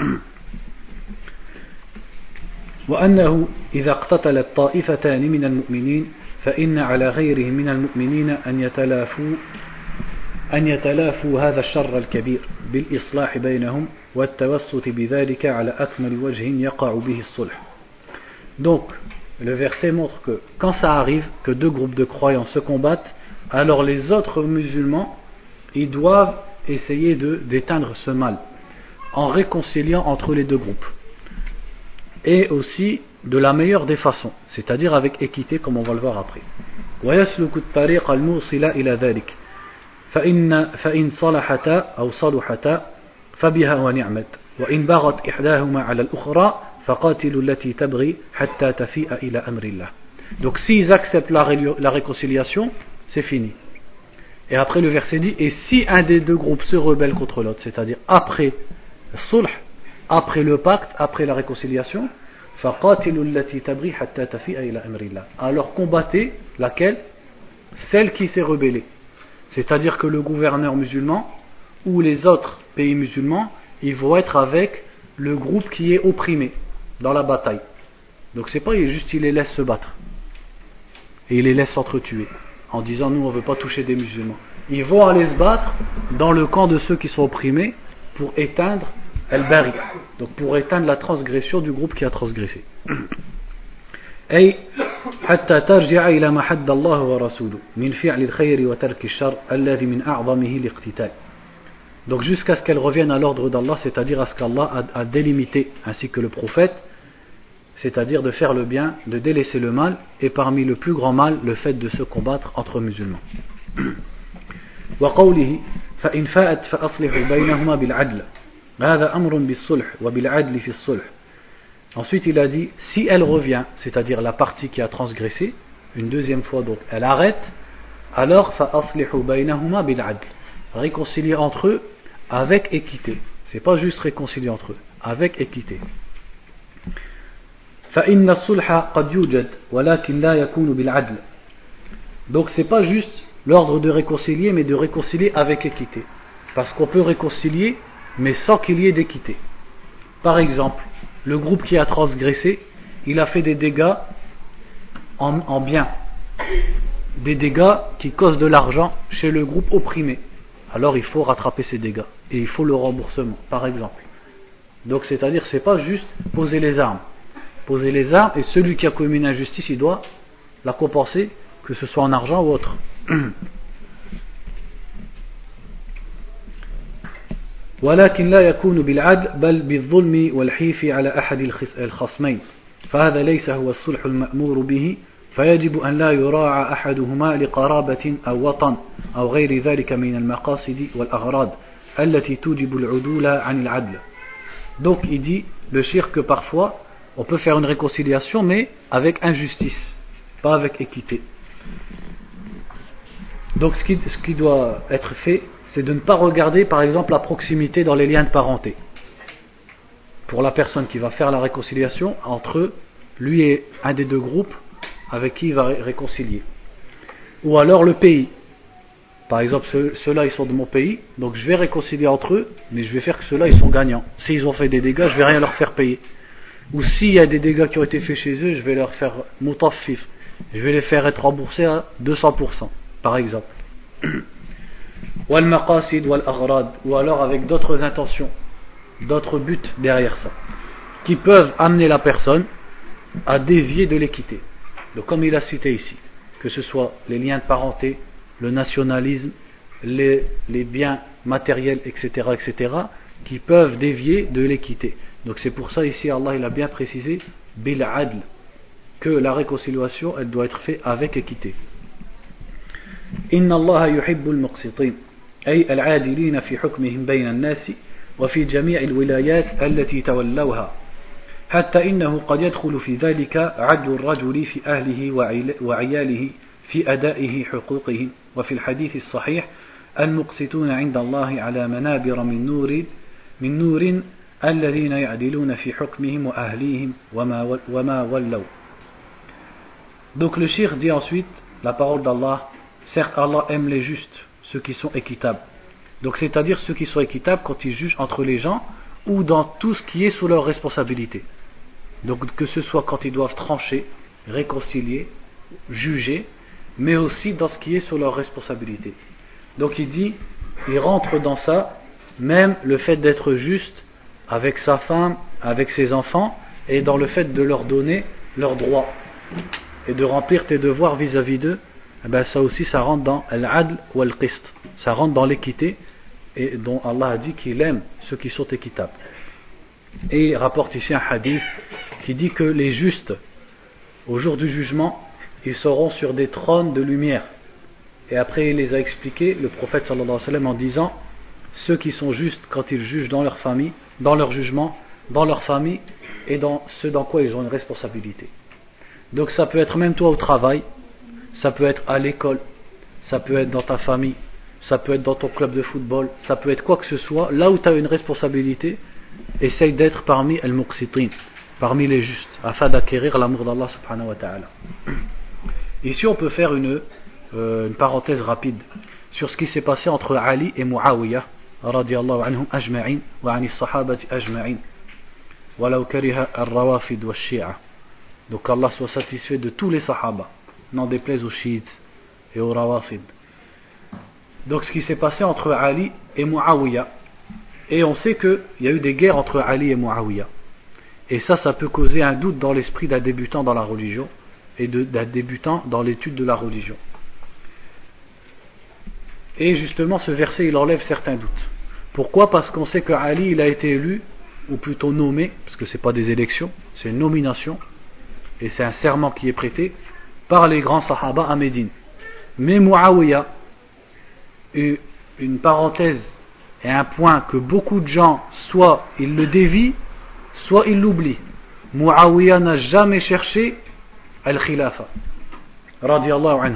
وأنه إذا اقتتلت طائفتان من المؤمنين فإن على غيرهم من المؤمنين أن يتلافوا هذا الشر الكبير بالإصلاح بينهم والتوسط بذلك على أكمل وجه يقع به الصلح. Donc, le verset montre que quand ça arrive que deux groupes de croyants se combattent, alors les autres musulmans, ils doivent essayer d'éteindre ce mal en réconciliant entre les deux groupes. Et aussi de la meilleure des façons, c'est-à-dire avec équité comme on va le voir après. ويسلك الطريق الموصل إلى ذلك فإن صلحتا أو صلحتا فبها ونعمت وإن بغت إحداهما على الأخرى فقاتلوا التي تبغي حتى تفيء إلى أمر الله. Donc s'ils acceptent la réconciliation, c'est fini. Et après le verset dit, et si un des deux groupes se rebelle contre l'autre, c'est-à-dire après le sulh, après le pacte, après la réconciliation, فقاتلوا التي تبغي حتى تفيء إلى أمر الله. Alors combattez laquelle? Celle qui s'est rebellée. C'est-à-dire que le gouverneur musulman ou les autres pays musulmans, ils vont être avec le groupe qui est opprimé dans la bataille. Donc c'est pas juste il les laisse se battre et il les laisse s'entretuer en disant nous on veut pas toucher des musulmans. Ils vont aller se battre dans le camp de ceux qui sont opprimés pour éteindre al-bari, donc pour éteindre la transgression du groupe qui a transgressé. أي حتى ترجع إلى ما حد الله ورسوله من فعل الخير وترك الشر الذي من أعظمه الاقتتال. Donc jusqu'à ce qu'elle revienne à l'ordre d'Allah, c'est-à-dire à ce qu'Allah a délimité, ainsi que le prophète, c'est-à-dire de faire le bien, de délaisser le mal, et parmi le plus grand mal, le fait de se combattre entre musulmans. وقوله فإن فاءت فأصلحوا بينهما بالعدل هذا أمر بالصلح وبالعدل في الصلح. Ensuite il a dit, si elle revient, c'est-à-dire la partie qui a transgressé, une deuxième fois, donc elle arrête, alors فَأَصْلِحُوا بَيْنَهُمَا بِالْعَدْلِ, réconcilier entre eux avec équité. C'est pas juste réconcilier entre eux, avec équité. فَإِنَّ الصُّلْحَ قَدْ يُوجَدْ وَلَكِنْ لَا يَكُونُ بِالْعَدْلِ. Donc c'est pas juste l'ordre de réconcilier, mais de réconcilier avec équité. Parce qu'on peut réconcilier, mais sans qu'il y ait d'équité. Par exemple, le groupe qui a transgressé, il a fait des dégâts en bien, des dégâts qui causent de l'argent chez le groupe opprimé. Alors il faut rattraper ces dégâts et il faut le remboursement, par exemple. Donc c'est-à-dire, c'est pas juste poser les armes. Poser les armes, et celui qui a commis une injustice, il doit la compenser, que ce soit en argent ou autre. ولكن لا يكون بالعدل بل بالظلم والحيف على أحد الخصمين فهذا ليس هو الصلح المأمور به فيجب أن لا يراعى أحدهما لقرابة أو وطن أو غير ذلك من المقاصد والأغراض التي توجب العدول عن العدل. Donc il dit, le shirk, que parfois on peut faire une réconciliation mais avec injustice, pas avec équité. Donc ce qui doit être fait, c'est de ne pas regarder par exemple la proximité dans les liens de parenté. Pour la personne qui va faire la réconciliation entre lui et un des deux groupes avec qui il va réconcilier. Ou alors le pays. Par exemple, ceux-là ils sont de mon pays, donc je vais réconcilier entre eux, mais je vais faire que ceux-là ils sont gagnants. S'ils ont fait des dégâts, je vais rien leur faire payer. Ou s'il y a des dégâts qui ont été faits chez eux, je vais leur faire mutaffif. Je vais les faire être remboursés à 200%, par exemple. Ou al-maqasid ou al-aghrad, ou alors avec d'autres intentions, d'autres buts derrière ça, qui peuvent amener la personne à dévier de l'équité. Donc comme il a cité ici, que ce soit les liens de parenté, le nationalisme, les biens matériels, etc., etc., qui peuvent dévier de l'équité. Donc c'est pour ça ici Allah il a bien précisé bil adl, que la réconciliation elle doit être faite avec équité. Inna Allah yuhibbul muqsitin, ay al-adilina fi hukmihim bayna an-nas wa fi jami' al-wilayat allati tawallawha. حتى إنه قد يدخل في ذلك عدل الرجل في أهله وعياله في أدائه حقوقهم وفي الحديث الصحيح المقسطون عند الله على منابر من نور الذين يعدلون في حكمهم وأهليهم وما ولوا. Donc le shir dit ensuite la parole d'Allah, certes Allah aime les justes, ceux qui sont équitables. Donc c'est-à-dire ceux qui sont équitables quand ils jugent entre les gens ou dans tout ce qui est sous leur responsabilité. Donc que ce soit quand ils doivent trancher, réconcilier, juger, mais aussi dans ce qui est sous leur responsabilité. Donc il dit, il rentre dans ça, même le fait d'être juste avec sa femme, avec ses enfants, et dans le fait de leur donner leurs droits, et de remplir tes devoirs vis-à-vis d'eux, eh ben ça aussi ça rentre dans al-adl ou al-qist, ça rentre dans l'équité, et dont Allah a dit qu'il aime ceux qui sont équitables. Et il rapporte ici un hadith qui dit que les justes, au jour du jugement, ils seront sur des trônes de lumière. Et après il les a expliqués, le prophète sallallahu alayhi wa sallam, en disant, ceux qui sont justes quand ils jugent dans leur famille, dans leur jugement, dans leur famille, et dans ce dans quoi ils ont une responsabilité. Donc ça peut être même toi au travail, ça peut être à l'école, ça peut être dans ta famille, ça peut être dans ton club de football, ça peut être quoi que ce soit, là où tu as une responsabilité, essaye d'être parmi al-muqsitin, parmi les justes, afin d'acquérir l'amour d'Allah subhanahu wa ta'ala. Ici on peut faire une parenthèse rapide sur ce qui s'est passé entre Ali et Muawiyah radiyallahu anhum ajma'in wa anis sahabati ajma'in walau kariha ar-rawafid wa shi'a. Donc Allah soit satisfait de tous les sahaba, n'en déplaise aux chiites et aux rawafid. Donc ce qui s'est passé entre Ali et Muawiyah, et on sait qu'il y a eu des guerres entre Ali et Muawiyah, et ça peut causer un doute dans l'esprit d'un débutant dans la religion et d'un débutant dans l'étude de la religion. Et justement ce verset il enlève certains doutes. Pourquoi? Parce qu'on sait que Ali il a été élu, ou plutôt nommé, parce que ce n'est pas des élections, c'est une nomination, et c'est un serment qui est prêté par les grands sahaba à Médine. Mais Muawiyah, une parenthèse et un point que beaucoup de gens soit ils le dévient, soit ils l'oublient. Muawiyah n'a jamais cherché al-khilafa. Radiyallahu anhu.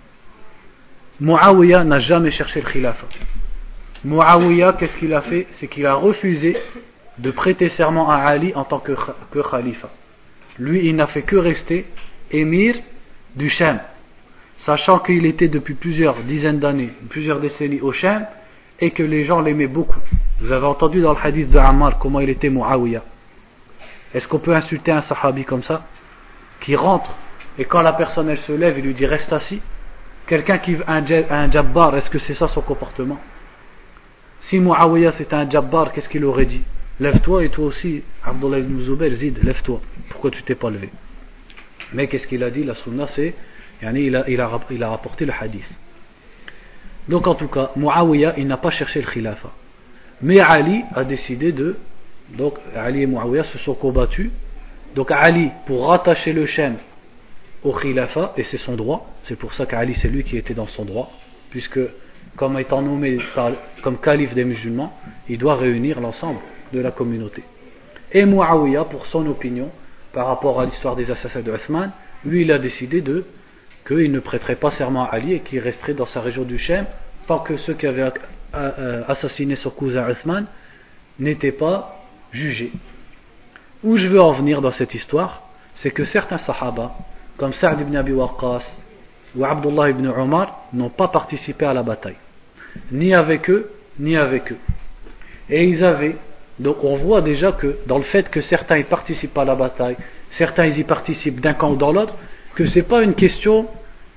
Muawiyah n'a jamais cherché le khilafa. Muawiyah, qu'est-ce qu'il a fait? C'est qu'il a refusé de prêter serment à Ali en tant que khalifa. Lui, il n'a fait que rester émir du Sham, sachant qu'il était depuis plusieurs dizaines d'années, plusieurs décennies au Sham, et que les gens l'aimaient beaucoup. Vous avez entendu dans le hadith de Ammar comment il était Muawiyah. Est-ce qu'on peut insulter un sahabi comme ça, qui rentre, et quand la personne elle se lève, il lui dit reste assis? Quelqu'un qui un jabbar, est-ce que c'est ça son comportement? Si Muawiyah c'était un jabbar, qu'est-ce qu'il aurait dit? Lève-toi, et toi aussi, Abdullah ibn Zubayr, Zid, lève-toi. Pourquoi tu t'es pas levé? Mais qu'est-ce qu'il a dit? La sunna, c'est, il a rapporté le hadith. Donc en tout cas, Muawiyah, il n'a pas cherché le khilafa. Mais Ali a décidé de... Donc Ali et Muawiyah se sont combattus. Donc Ali, pour rattacher le Sham au khilafa, et c'est son droit, c'est pour ça qu'Ali c'est lui qui était dans son droit, puisque comme étant nommé comme calife des musulmans, il doit réunir l'ensemble de la communauté. Et Muawiyah, pour son opinion, par rapport à l'histoire des assassins de Uthman, lui il a décidé qu'il ne prêterait pas serment à Ali et qu'il resterait dans sa région du Sham tant que ceux qui avaient assassiné son cousin Uthman n'étaient pas jugés. Où je veux en venir dans cette histoire, c'est que certains sahaba, comme Sa'd ibn Abi Waqqas ou Abdullah ibn Omar, n'ont pas participé à la bataille, ni avec eux, ni avec eux. Et ils avaient, donc on voit déjà que dans le fait que certains y participent à la bataille, certains y participent d'un camp ou dans l'autre, que c'était pas une question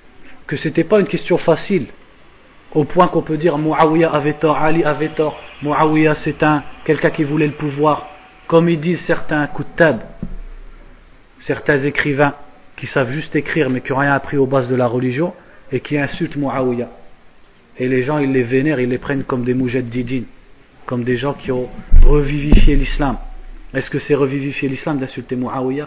facile, au point qu'on peut dire Muawiyah avait tort, Ali avait tort, Muawiyah c'est quelqu'un qui voulait le pouvoir, comme ils disent certains Kuttab, certains écrivains qui savent juste écrire mais qui n'ont rien appris aux bases de la religion et qui insultent Muawiyah. Et les gens ils les vénèrent, ils les prennent comme des mujaddidin, comme des gens qui ont revivifié l'islam. Est-ce que c'est revivifier l'islam d'insulter Muawiyah?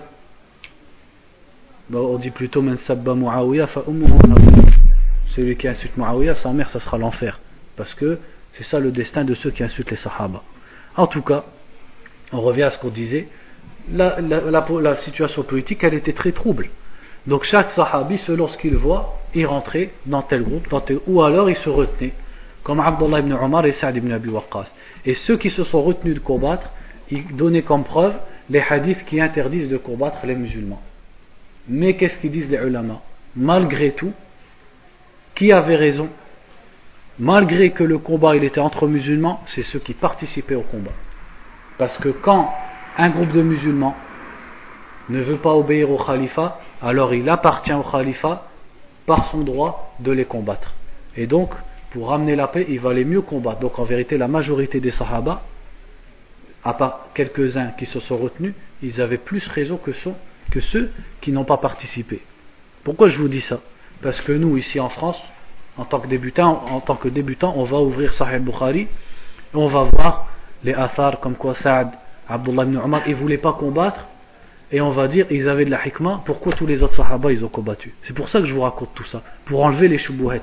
On dit plutôt Man sabba Muawiyah fa ummuhu nar. Celui qui insulte Muawiyah, sa mère ça sera l'enfer, parce que c'est ça le destin de ceux qui insultent les sahaba. En tout cas, on revient à ce qu'on disait, la situation politique elle était très trouble. Donc chaque sahabi, selon ce qu'il voit, il rentrait dans tel groupe, ou alors il se retenait, comme Abdullah ibn Omar et Sa'd ibn Abi Waqqas. Et ceux qui se sont retenus de combattre, ils donnaient comme preuve les hadiths qui interdisent de combattre les musulmans. Mais qu'est-ce qu'ils disent les ulama? Malgré tout, qui avait raison? Malgré que le combat il était entre musulmans, c'est ceux qui participaient au combat. Parce que quand un groupe de musulmans ne veut pas obéir au khalifa, alors il appartient au khalifa par son droit de les combattre. Et donc, pour ramener la paix, il valait mieux combattre. Donc en vérité, la majorité des sahaba, à part quelques-uns qui se sont retenus, ils avaient plus raison que ceux qui n'ont pas participé. Pourquoi je vous dis ça? Parce que nous, ici en France, en tant que débutants, on va ouvrir Sahih Bukhari, et on va voir les athars comme quoi Sa'd, Abdullah ibn Omar, ils ne voulaient pas combattre, et on va dire ils avaient de la hikmah, pourquoi tous les autres sahaba ils ont combattu? C'est pour ça que je vous raconte tout ça, pour enlever les shubuhat,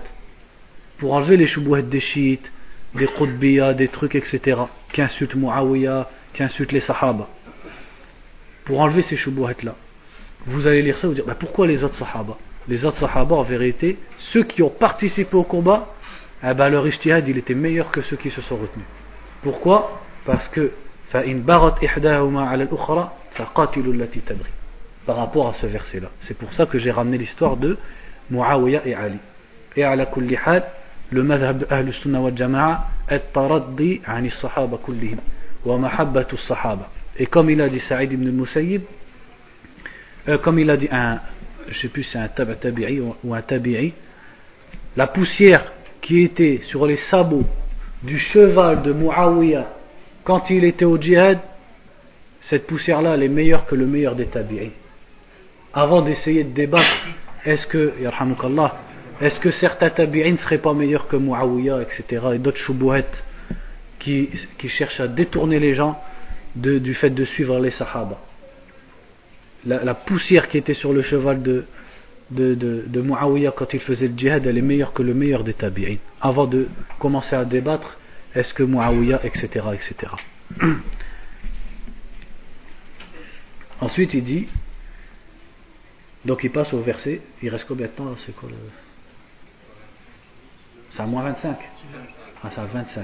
des chiites, des qutbiyas, des trucs etc. qui insultent Muawiyah, qui insultent les sahaba. Pour enlever ces shubuhat là, vous allez lire ça et vous dire pourquoi les autres sahaba? Les autres sahaba en vérité, ceux qui ont participé au combat, leur ijtihad il était meilleur que ceux qui se sont retenus. Pourquoi? Parce que فَإِنْ بَغَتْ إِحْدَاهُمَا عَلَى الْأُخْرَى فَقَاتِلُوا الَّتِي تَبْغِي. Par rapport à ce verset là, c'est pour ça que j'ai ramené l'histoire de Muawiyah et Ali. Et à la kulli hal, le madhab de Ahl Sunnah wal Jama'a at-taraddi 'an as-sahaba kullihim wa mahabbatu as-sahaba. Et comme il a dit Sa'id ibn al-Musayyib, comme il a dit je sais plus si c'est un tabi'i ou un tabi'i, la poussière qui était sur les sabots du cheval de Muawiyah quand il était au djihad, cette poussière-là elle est meilleure que le meilleur des tabi'i. Avant d'essayer de débattre, est-ce que certains tabi'in ne seraient pas meilleurs que Muawiyah, etc. et d'autres shubuhat qui cherchent à détourner les gens du fait de suivre les sahaba. La poussière qui était sur le cheval de Muawiyah quand il faisait le djihad, elle est meilleure que le meilleur des tabi'in. Avant de commencer à débattre, est-ce que Muawiyah, etc. etc. Ensuite il dit, donc il passe au verset, il reste combien de temps? C'est quoi le... C'est à moins 25. Ah, c'est à 25.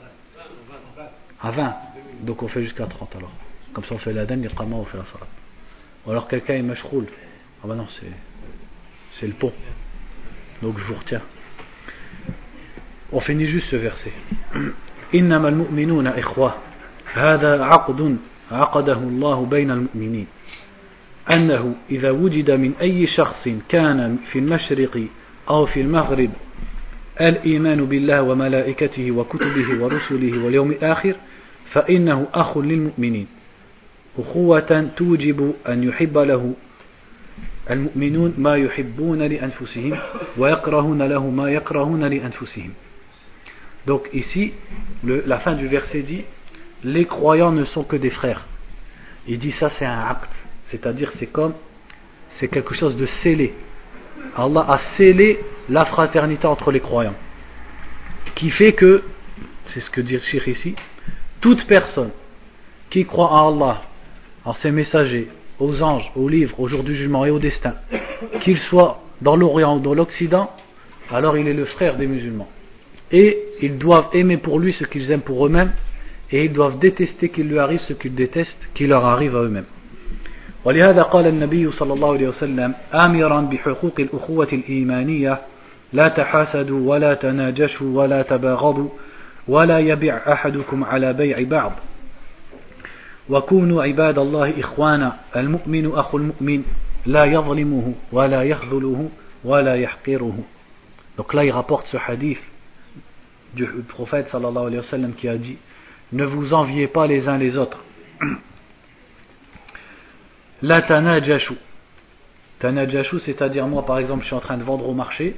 À 20. Donc on fait jusqu'à 30 alors. Comme ça on fait l'adhan, l'iqama, on fait la salat. Ou alors quelqu'un est mashroul. Ah bah non, c'est le pont. Donc je vous retiens. On finit juste ce verset. إنما المؤمنون إخوة هذا عقد عقده الله بين المؤمنين أنه إذا وجد من أي شخص كان في المشرق أو في المغرب الإيمان بالله وملائكته وكتبه ورسله واليوم الآخر فإنه أخ للمؤمنين أخوة توجب أن يحب له المؤمنون ما يحبون لأنفسهم ويكرهون له ما يكرهون لأنفسهم. Donc ici, la fin du verset dit, les croyants ne sont que des frères. Il dit ça c'est un acte, c'est-à-dire c'est quelque chose de scellé. Allah a scellé la fraternité entre les croyants, qui fait que, c'est ce que dit le Cheikh ici, toute personne qui croit en Allah, en ses messagers, aux anges, aux livres, au jour du jugement et au destin, qu'il soit dans l'Orient ou dans l'Occident, alors il est le frère des musulmans. Et ils doivent aimer pour lui ce qu'ils aiment pour eux-mêmes, et ils doivent détester qu'il lui arrive ce qu'ils détestent, qui leur arrive à eux-mêmes. ولهذا قال النبي صلى الله عليه وسلم آمرا بحقوق الأخوة الإيمانية لا تحاسدوا ولا تناجشوا ولا تباغضوا ولا يبيع أحدكم على بيع بعض وكونوا عباد الله إخوانا المؤمن أخو المؤمن لا يظلمه ولا يخذله ولا يحقره. Donc là il rapporte ce hadith du prophète sallallahu alayhi wa sallam qui a dit: ne vous enviez pas les uns les autres. La tanajashu. Tanajashu, c'est-à-dire moi par exemple je suis en train de vendre au marché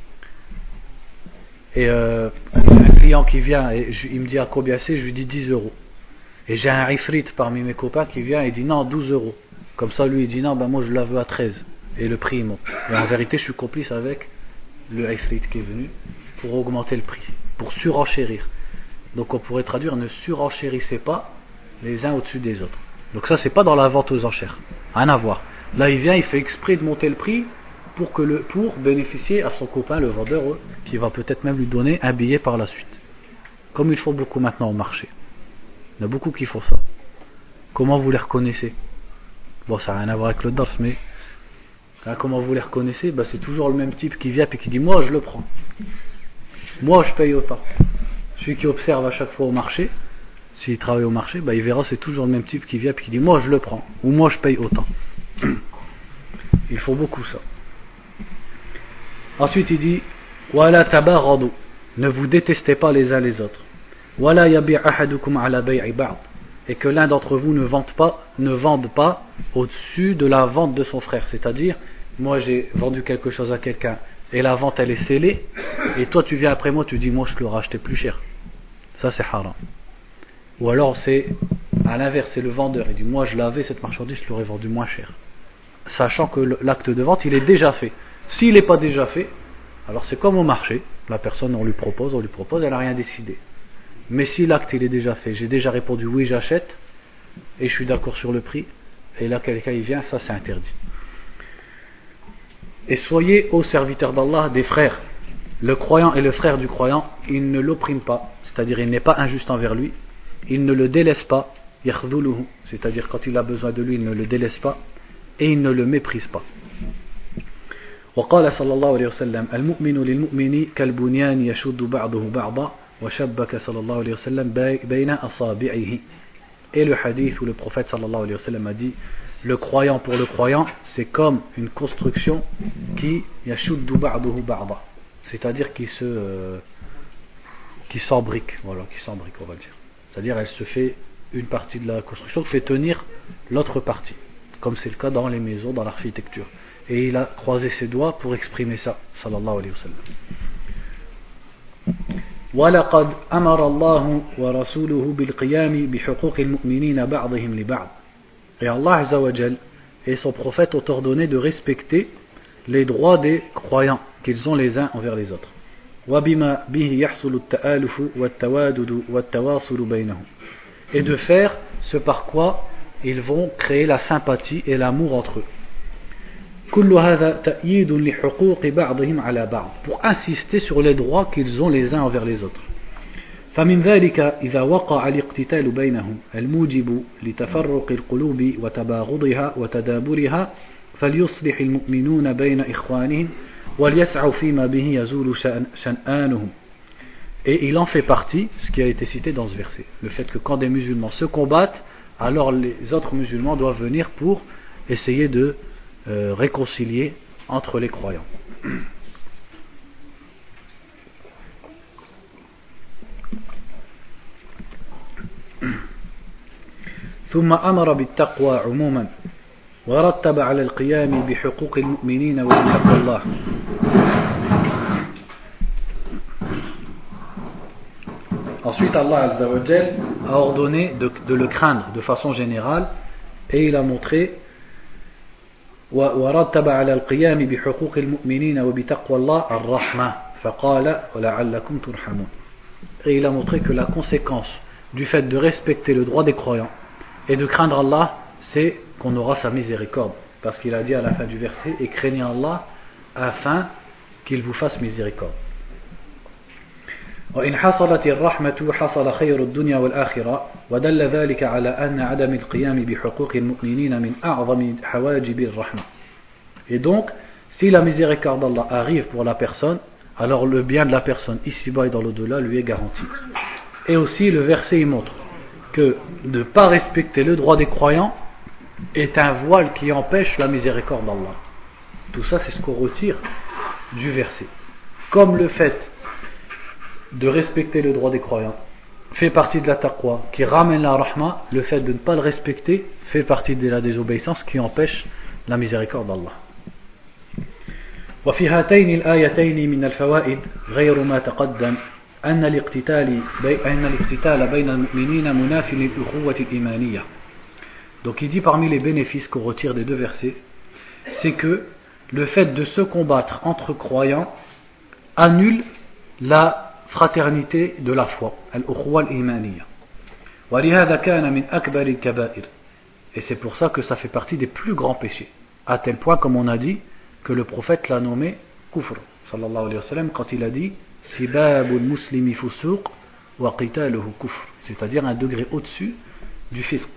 et un client qui vient et il me dit à combien c'est, je lui dis 10 euros. Et j'ai un ifrit parmi mes copains qui vient et dit non 12 euros. Comme ça lui il dit non ben moi je la veux à 13 et le prix il monte. Et en vérité je suis complice avec le ifrit qui est venu pour augmenter le prix, pour surenchérir. Donc on pourrait traduire ne surenchérissez pas les uns au-dessus des autres. Donc ça c'est pas dans la vente aux enchères, rien à voir. Là il vient, il fait exprès de monter le prix pour bénéficier à son copain le vendeur qui va peut-être même lui donner un billet par la suite. Comme ils font beaucoup maintenant au marché. Il y en a beaucoup qui font ça. Comment vous les reconnaissez? Bon ça n'a rien à voir avec le dars mais comment vous les reconnaissez? Ben, c'est toujours le même type qui vient et qui dit moi je le prends. Moi je paye autant. Celui qui observe à chaque fois au marché, s'il travaille au marché, bah, il verra c'est toujours le même type qui vient et qui dit moi je le prends ou moi je paye autant. Il faut beaucoup ça. Ensuite il dit wala tabaghadu, ne vous détestez pas les uns les autres. Wala yabi' ahadukum ala bay'i ba'd, et que l'un d'entre vous ne vende pas au-dessus de la vente de son frère. C'est-à-dire moi j'ai vendu quelque chose à quelqu'un et la vente elle est scellée et toi tu viens après moi tu dis moi je te l'ai racheté plus cher. Ça c'est haram. Ou alors c'est à l'inverse, c'est le vendeur, il dit moi je l'avais cette marchandise, je l'aurais vendu moins cher, sachant que l'acte de vente il est déjà fait. S'il n'est pas déjà fait, alors c'est comme au marché, la personne on lui propose, elle n'a rien décidé. Mais si l'acte il est déjà fait, j'ai déjà répondu oui j'achète et je suis d'accord sur le prix, et là quelqu'un il vient, ça c'est interdit. Et soyez aux serviteurs d'Allah des frères. Le croyant et le frère du croyant, il ne l'opprime pas, c'est-à-dire il n'est pas injuste envers lui. Il ne le délaisse pas, yakhdhuluhu, c'est-à-dire quand il a besoin de lui, il ne le délaisse pas et il ne le méprise pas. وقال صلى الله عليه وسلم المؤمن للمؤمن كالبنيان يشد بعضه بعضا وشبك صلى الله عليه وسلم بين أصابعه. Et le hadith où le prophète sallallahu alayhi wa sallam a dit le croyant pour le croyant c'est comme une construction qui yashuddu ba'duhu ba'da, c'est-à-dire qui s'embrique, voilà, qui s'embrique on va dire. C'est-à-dire elle se fait une partie de la construction qui fait tenir l'autre partie, comme c'est le cas dans les maisons, dans l'architecture. Et il a croisé ses doigts pour exprimer ça, sallallahu alayhi wa sallam. وَلَقَدْ أَمَرَ اللَّهُ وَرَسُولُهُ بِالْقِيَامِ بِحُقُوقِ الْمُؤْمِنِينَ بَعْضِهِمْ لِبَعْضٍ. Et Allah Azza wa Jal et son prophète ont ordonné de respecter les droits des croyants qu'ils ont les uns envers les autres. وَبِمَا بِهِ يَحْصُلُ التَّآلُفُ وَالتَّوَادُدُ وَالتَّوَاصُلُ بَيْنَهُمْ. Et de faire ce par quoi ils vont créer la sympathie et l'amour entre eux. كل هذا تأييد لحقوق بعضهم على بعض, pour insister sur les droits qu'ils ont les uns envers les autres. فمن ذلك إذا وقع الاقتتال بينهم الموجب لتفرق القلوب وتباغضها وتدابرها فليصلح المؤمنون بين إخوانهم وليسعوا فيما به يزول شنآنهم. Et il en fait partie, ce qui a été cité dans ce verset, le fait que quand des musulmans se combattent, alors les autres musulmans doivent venir pour essayer de réconcilier entre les croyants. ثم أمر بالتقوى عموما ورتب على القيام بحقوق المؤمنين وبتقوى الله. Ensuite, Allah Azza wa Jal a ordonné de le craindre de façon générale, et il a montré وَرَتَّبَ عَلَى الْقِيَامِ بِحُقُوقِ الْمُؤْمِنِينَ وَبِتَقْوَى اللَّهِ الرَّحْمَةِ فَقَالَ وَلَعَلَّكُمْ تُرْحَمُونَ. Et il a montré que la conséquence du fait de respecter le droit des croyants et de craindre Allah, c'est qu'on aura sa miséricorde. Parce qu'il a dit à la fin du verset, et craignez Allah afin qu'il vous fasse miséricorde. وإن حصلت الرحمة حصل خير الدنيا والآخرة ودل ذلك على أن عدم القيام بحقوق المؤمنين من أعظم حواجب الرحمة. Et donc, si la miséricorde d'Allah arrive pour la personne, alors le bien de la personne ici-bas et dans l'au-delà lui est garanti. Et aussi le verset il montre que de ne pas respecter le droit des croyants est un voile qui empêche la miséricorde d'Allah. Tout ça c'est ce qu'on retire du verset. Comme le fait de respecter le droit des croyants fait partie de la taqwa qui ramène la rahma, le fait de ne pas le respecter fait partie de la désobéissance qui empêche la miséricorde d'Allah. وفي هاتين الآيتين من الفوائد غير ما تقدم أن الاقتتال بين المؤمنين مناف للأخوة الإيمانية. Donc il dit parmi les bénéfices qu'on retire des deux versets, c'est que le fait de se combattre entre croyants annule la fraternité de la foi, al-ukhuwa al-imaniyya. وَلِهَذَا كَانَ مِنْ أَكْبَرِ الْكَبَائِرِ. Et c'est pour ça que ça fait partie des plus grands péchés. À tel point, comme on a dit, que le prophète l'a nommé kufr, sallallahu alayhi wa sallam, quand il a dit sibabul muslimi fusuq wa qitaluhu kufr, c'est-à-dire un degré au-dessus du fisq.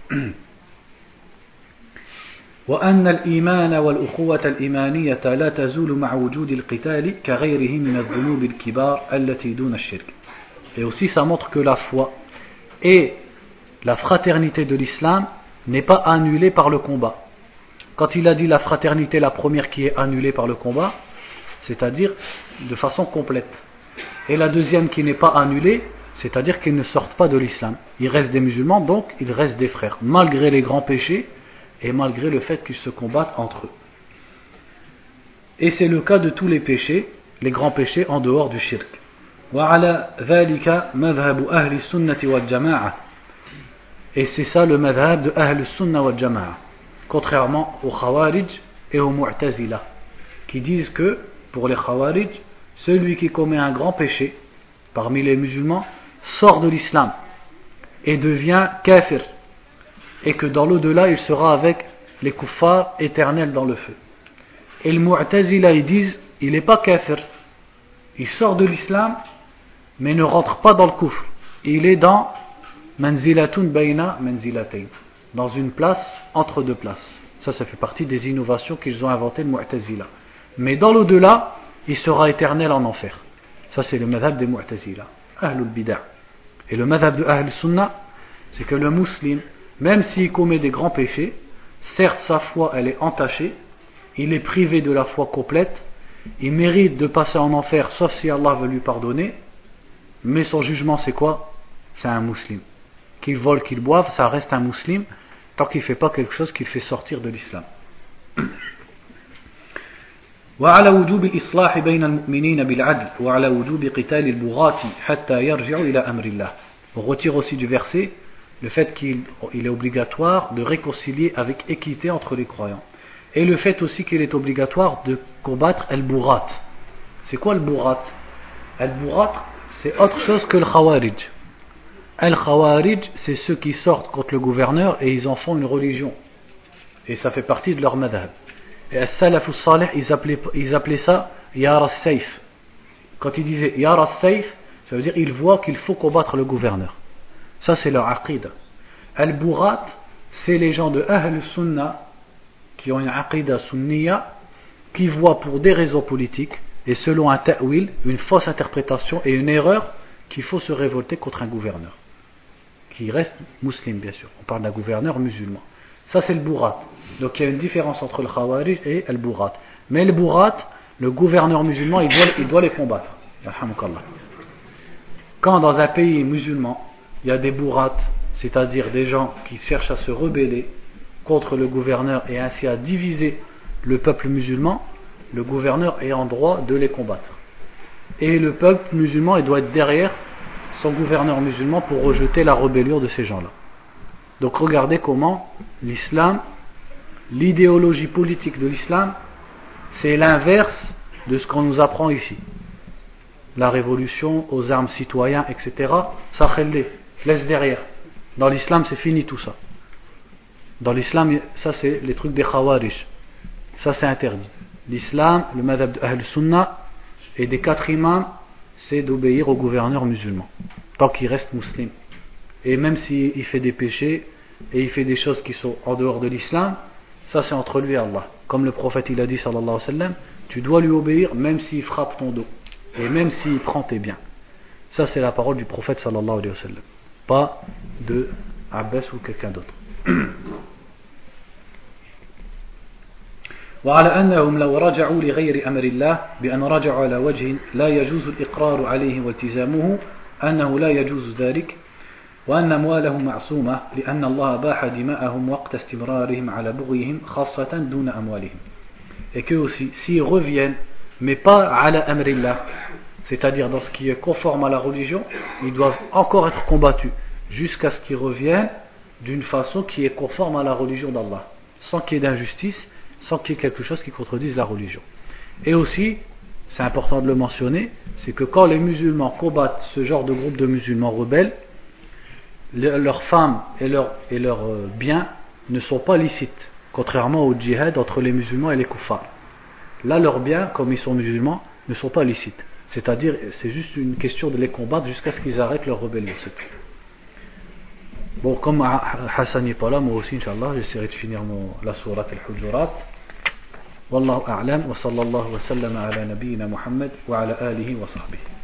وأن الإيمان والأخوة الإيمانية لا تزول مع وجود القتال كغيره من الذنوب الكبار التي دون الشرك. Et aussi ça montre que la foi et la fraternité de l'islam n'est pas annulée par le combat. Quand il a dit la fraternité, la première qui est annulée par le combat, c'est-à-dire de façon complète. Et la deuxième qui n'est pas annulée, c'est-à-dire qu'ils ne sortent pas de l'islam. Ils restent des musulmans, donc ils restent des frères, malgré les grands péchés et malgré le fait qu'ils se combattent entre eux. Et c'est le cas de tous les péchés, les grands péchés en dehors du shirk. وعلى ذلك مذهب أهل السنة والجماعة. Et c'est ça le madhab de Ahl al-Sunnah wal Jama'a, contrairement aux Khawarij et aux Mu'tazila, qui disent que pour les Khawarij, celui qui commet un grand péché parmi les musulmans sort de l'islam et devient kafir, et que dans l'au-delà il sera avec les kuffars éternels dans le feu. Et les Mu'tazila ils disent il n'est pas kafir, il sort de l'islam mais ne rentre pas dans le kufr, il est dans manzilatun bayna manzilatayn, dans une place entre deux places. Ça fait partie des innovations qu'ils ont inventées le Mu'tazila. Mais dans l'au-delà il sera éternel en enfer. Ça c'est le madhab des Mu'tazila, Ahlul Bid'ah. Et le madhab de Ahl Sunnah, c'est que le musulman, même s'il commet des grands péchés, certes sa foi elle est entachée, il est privé de la foi complète, il mérite de passer en enfer sauf si Allah veut lui pardonner, mais son jugement c'est quoi? C'est un musulman. Qu'il vole, qu'il boive, ça reste un musulman tant qu'il ne fait pas quelque chose qui le fait sortir de l'islam. وعلى وجوب الإصلاح بين المؤمنين بالعدل وعلى وجوب قتال البغاة حتى يرجعوا إلى أمر الله. On retire aussi du verset le fait qu'il est obligatoire de réconcilier avec équité entre les croyants. Et le fait aussi qu'il est obligatoire de combattre al-Bughat. C'est quoi al-Bughat? Al-Bughat, c'est autre chose que le Khawarij. Al-Khawarij, c'est ceux qui sortent contre le gouverneur et ils en font une religion. Et ça fait partie de leur madhab. Et As-Salaf Salih, ils appelaient ça Yar as-Sayf. Quand ils disaient Yar as-Sayf, ça veut dire qu'ils voient qu'il faut combattre le gouverneur. Ça, c'est leur aqida. Al-Burat, c'est les gens de Ahl Sunnah qui ont une aqida sunniya, qui voient pour des raisons politiques et selon un ta'wil, une fausse interprétation et une erreur, qu'il faut se révolter contre un gouverneur qui reste musulman, bien sûr. On parle d'un gouverneur musulman. Ça, c'est le Burat. Donc il y a une différence entre le Khawarij et le Burat. Mais le Burat, le gouverneur musulman, il doit les combattre. Quand dans un pays musulman, il y a des Burats, c'est-à-dire des gens qui cherchent à se rebeller contre le gouverneur et ainsi à diviser le peuple musulman, le gouverneur est en droit de les combattre. Et le peuple musulman, il doit être derrière son gouverneur musulman pour rejeter la rébellion de ces gens-là. Donc regardez comment l'islam, l'idéologie politique de l'islam, c'est l'inverse de ce qu'on nous apprend ici. La révolution aux armes citoyens, etc. Ça laisse derrière. Dans l'islam, c'est fini tout ça. Dans l'islam, ça c'est les trucs des Khawarij. Ça c'est interdit. L'islam, le madhab de Ahl Sunnah et des 4 imams, c'est d'obéir au gouverneur musulman, tant qu'il reste musulman. Et même s'il fait des péchés et il fait des choses qui sont en dehors de l'islam, ça c'est entre lui et Allah. Comme le prophète il a dit sallallahu alayhi wa sallam, tu dois lui obéir même s'il frappe ton dos et même s'il prend tes biens. Ça c'est la parole du prophète sallallahu alayhi wa sallam, pas de Abbas ou quelqu'un d'autre. وعلى أنهم لو رجعوا لغير أمر الله بأن رجعوا على وجه لا يجوز الإقرار عليه والتزامه أنه لا يجوز ذلك وأن أموالهم معصومة لأن الله باح دماءهم وقت استمرارهم على بغيهم خاصة دون أموالهم. Et que aussi, s'ils reviennent, mais pas على أمر الله, c'est-à-dire dans ce qui est conforme à la religion, ils doivent encore être combattus jusqu'à ce qu'ils reviennent d'une façon qui est conforme à la religion d'Allah, sans qu'il y ait d'injustice, sans qu'il y ait quelque chose qui contredise la religion. Et aussi, c'est important de le mentionner, c'est que quand les musulmans combattent ce genre de groupe de musulmans rebelles, leurs femmes et leurs biens ne sont pas licites, contrairement au djihad entre les musulmans et les kuffars. Là, leurs biens, comme ils sont musulmans, ne sont pas licites. C'est-à-dire, c'est juste une question de les combattre jusqu'à ce qu'ils arrêtent leur rébellion. C'est tout. Bon, comme Hassan n'est pas là, moi aussi, Inch'Allah, j'essaierai de finir la sourate al-Hujurat. Wallahu a'lam, wa sallallahu wa sallam ala nabiyyina Muhammad wa ala alihi wa sahbihi.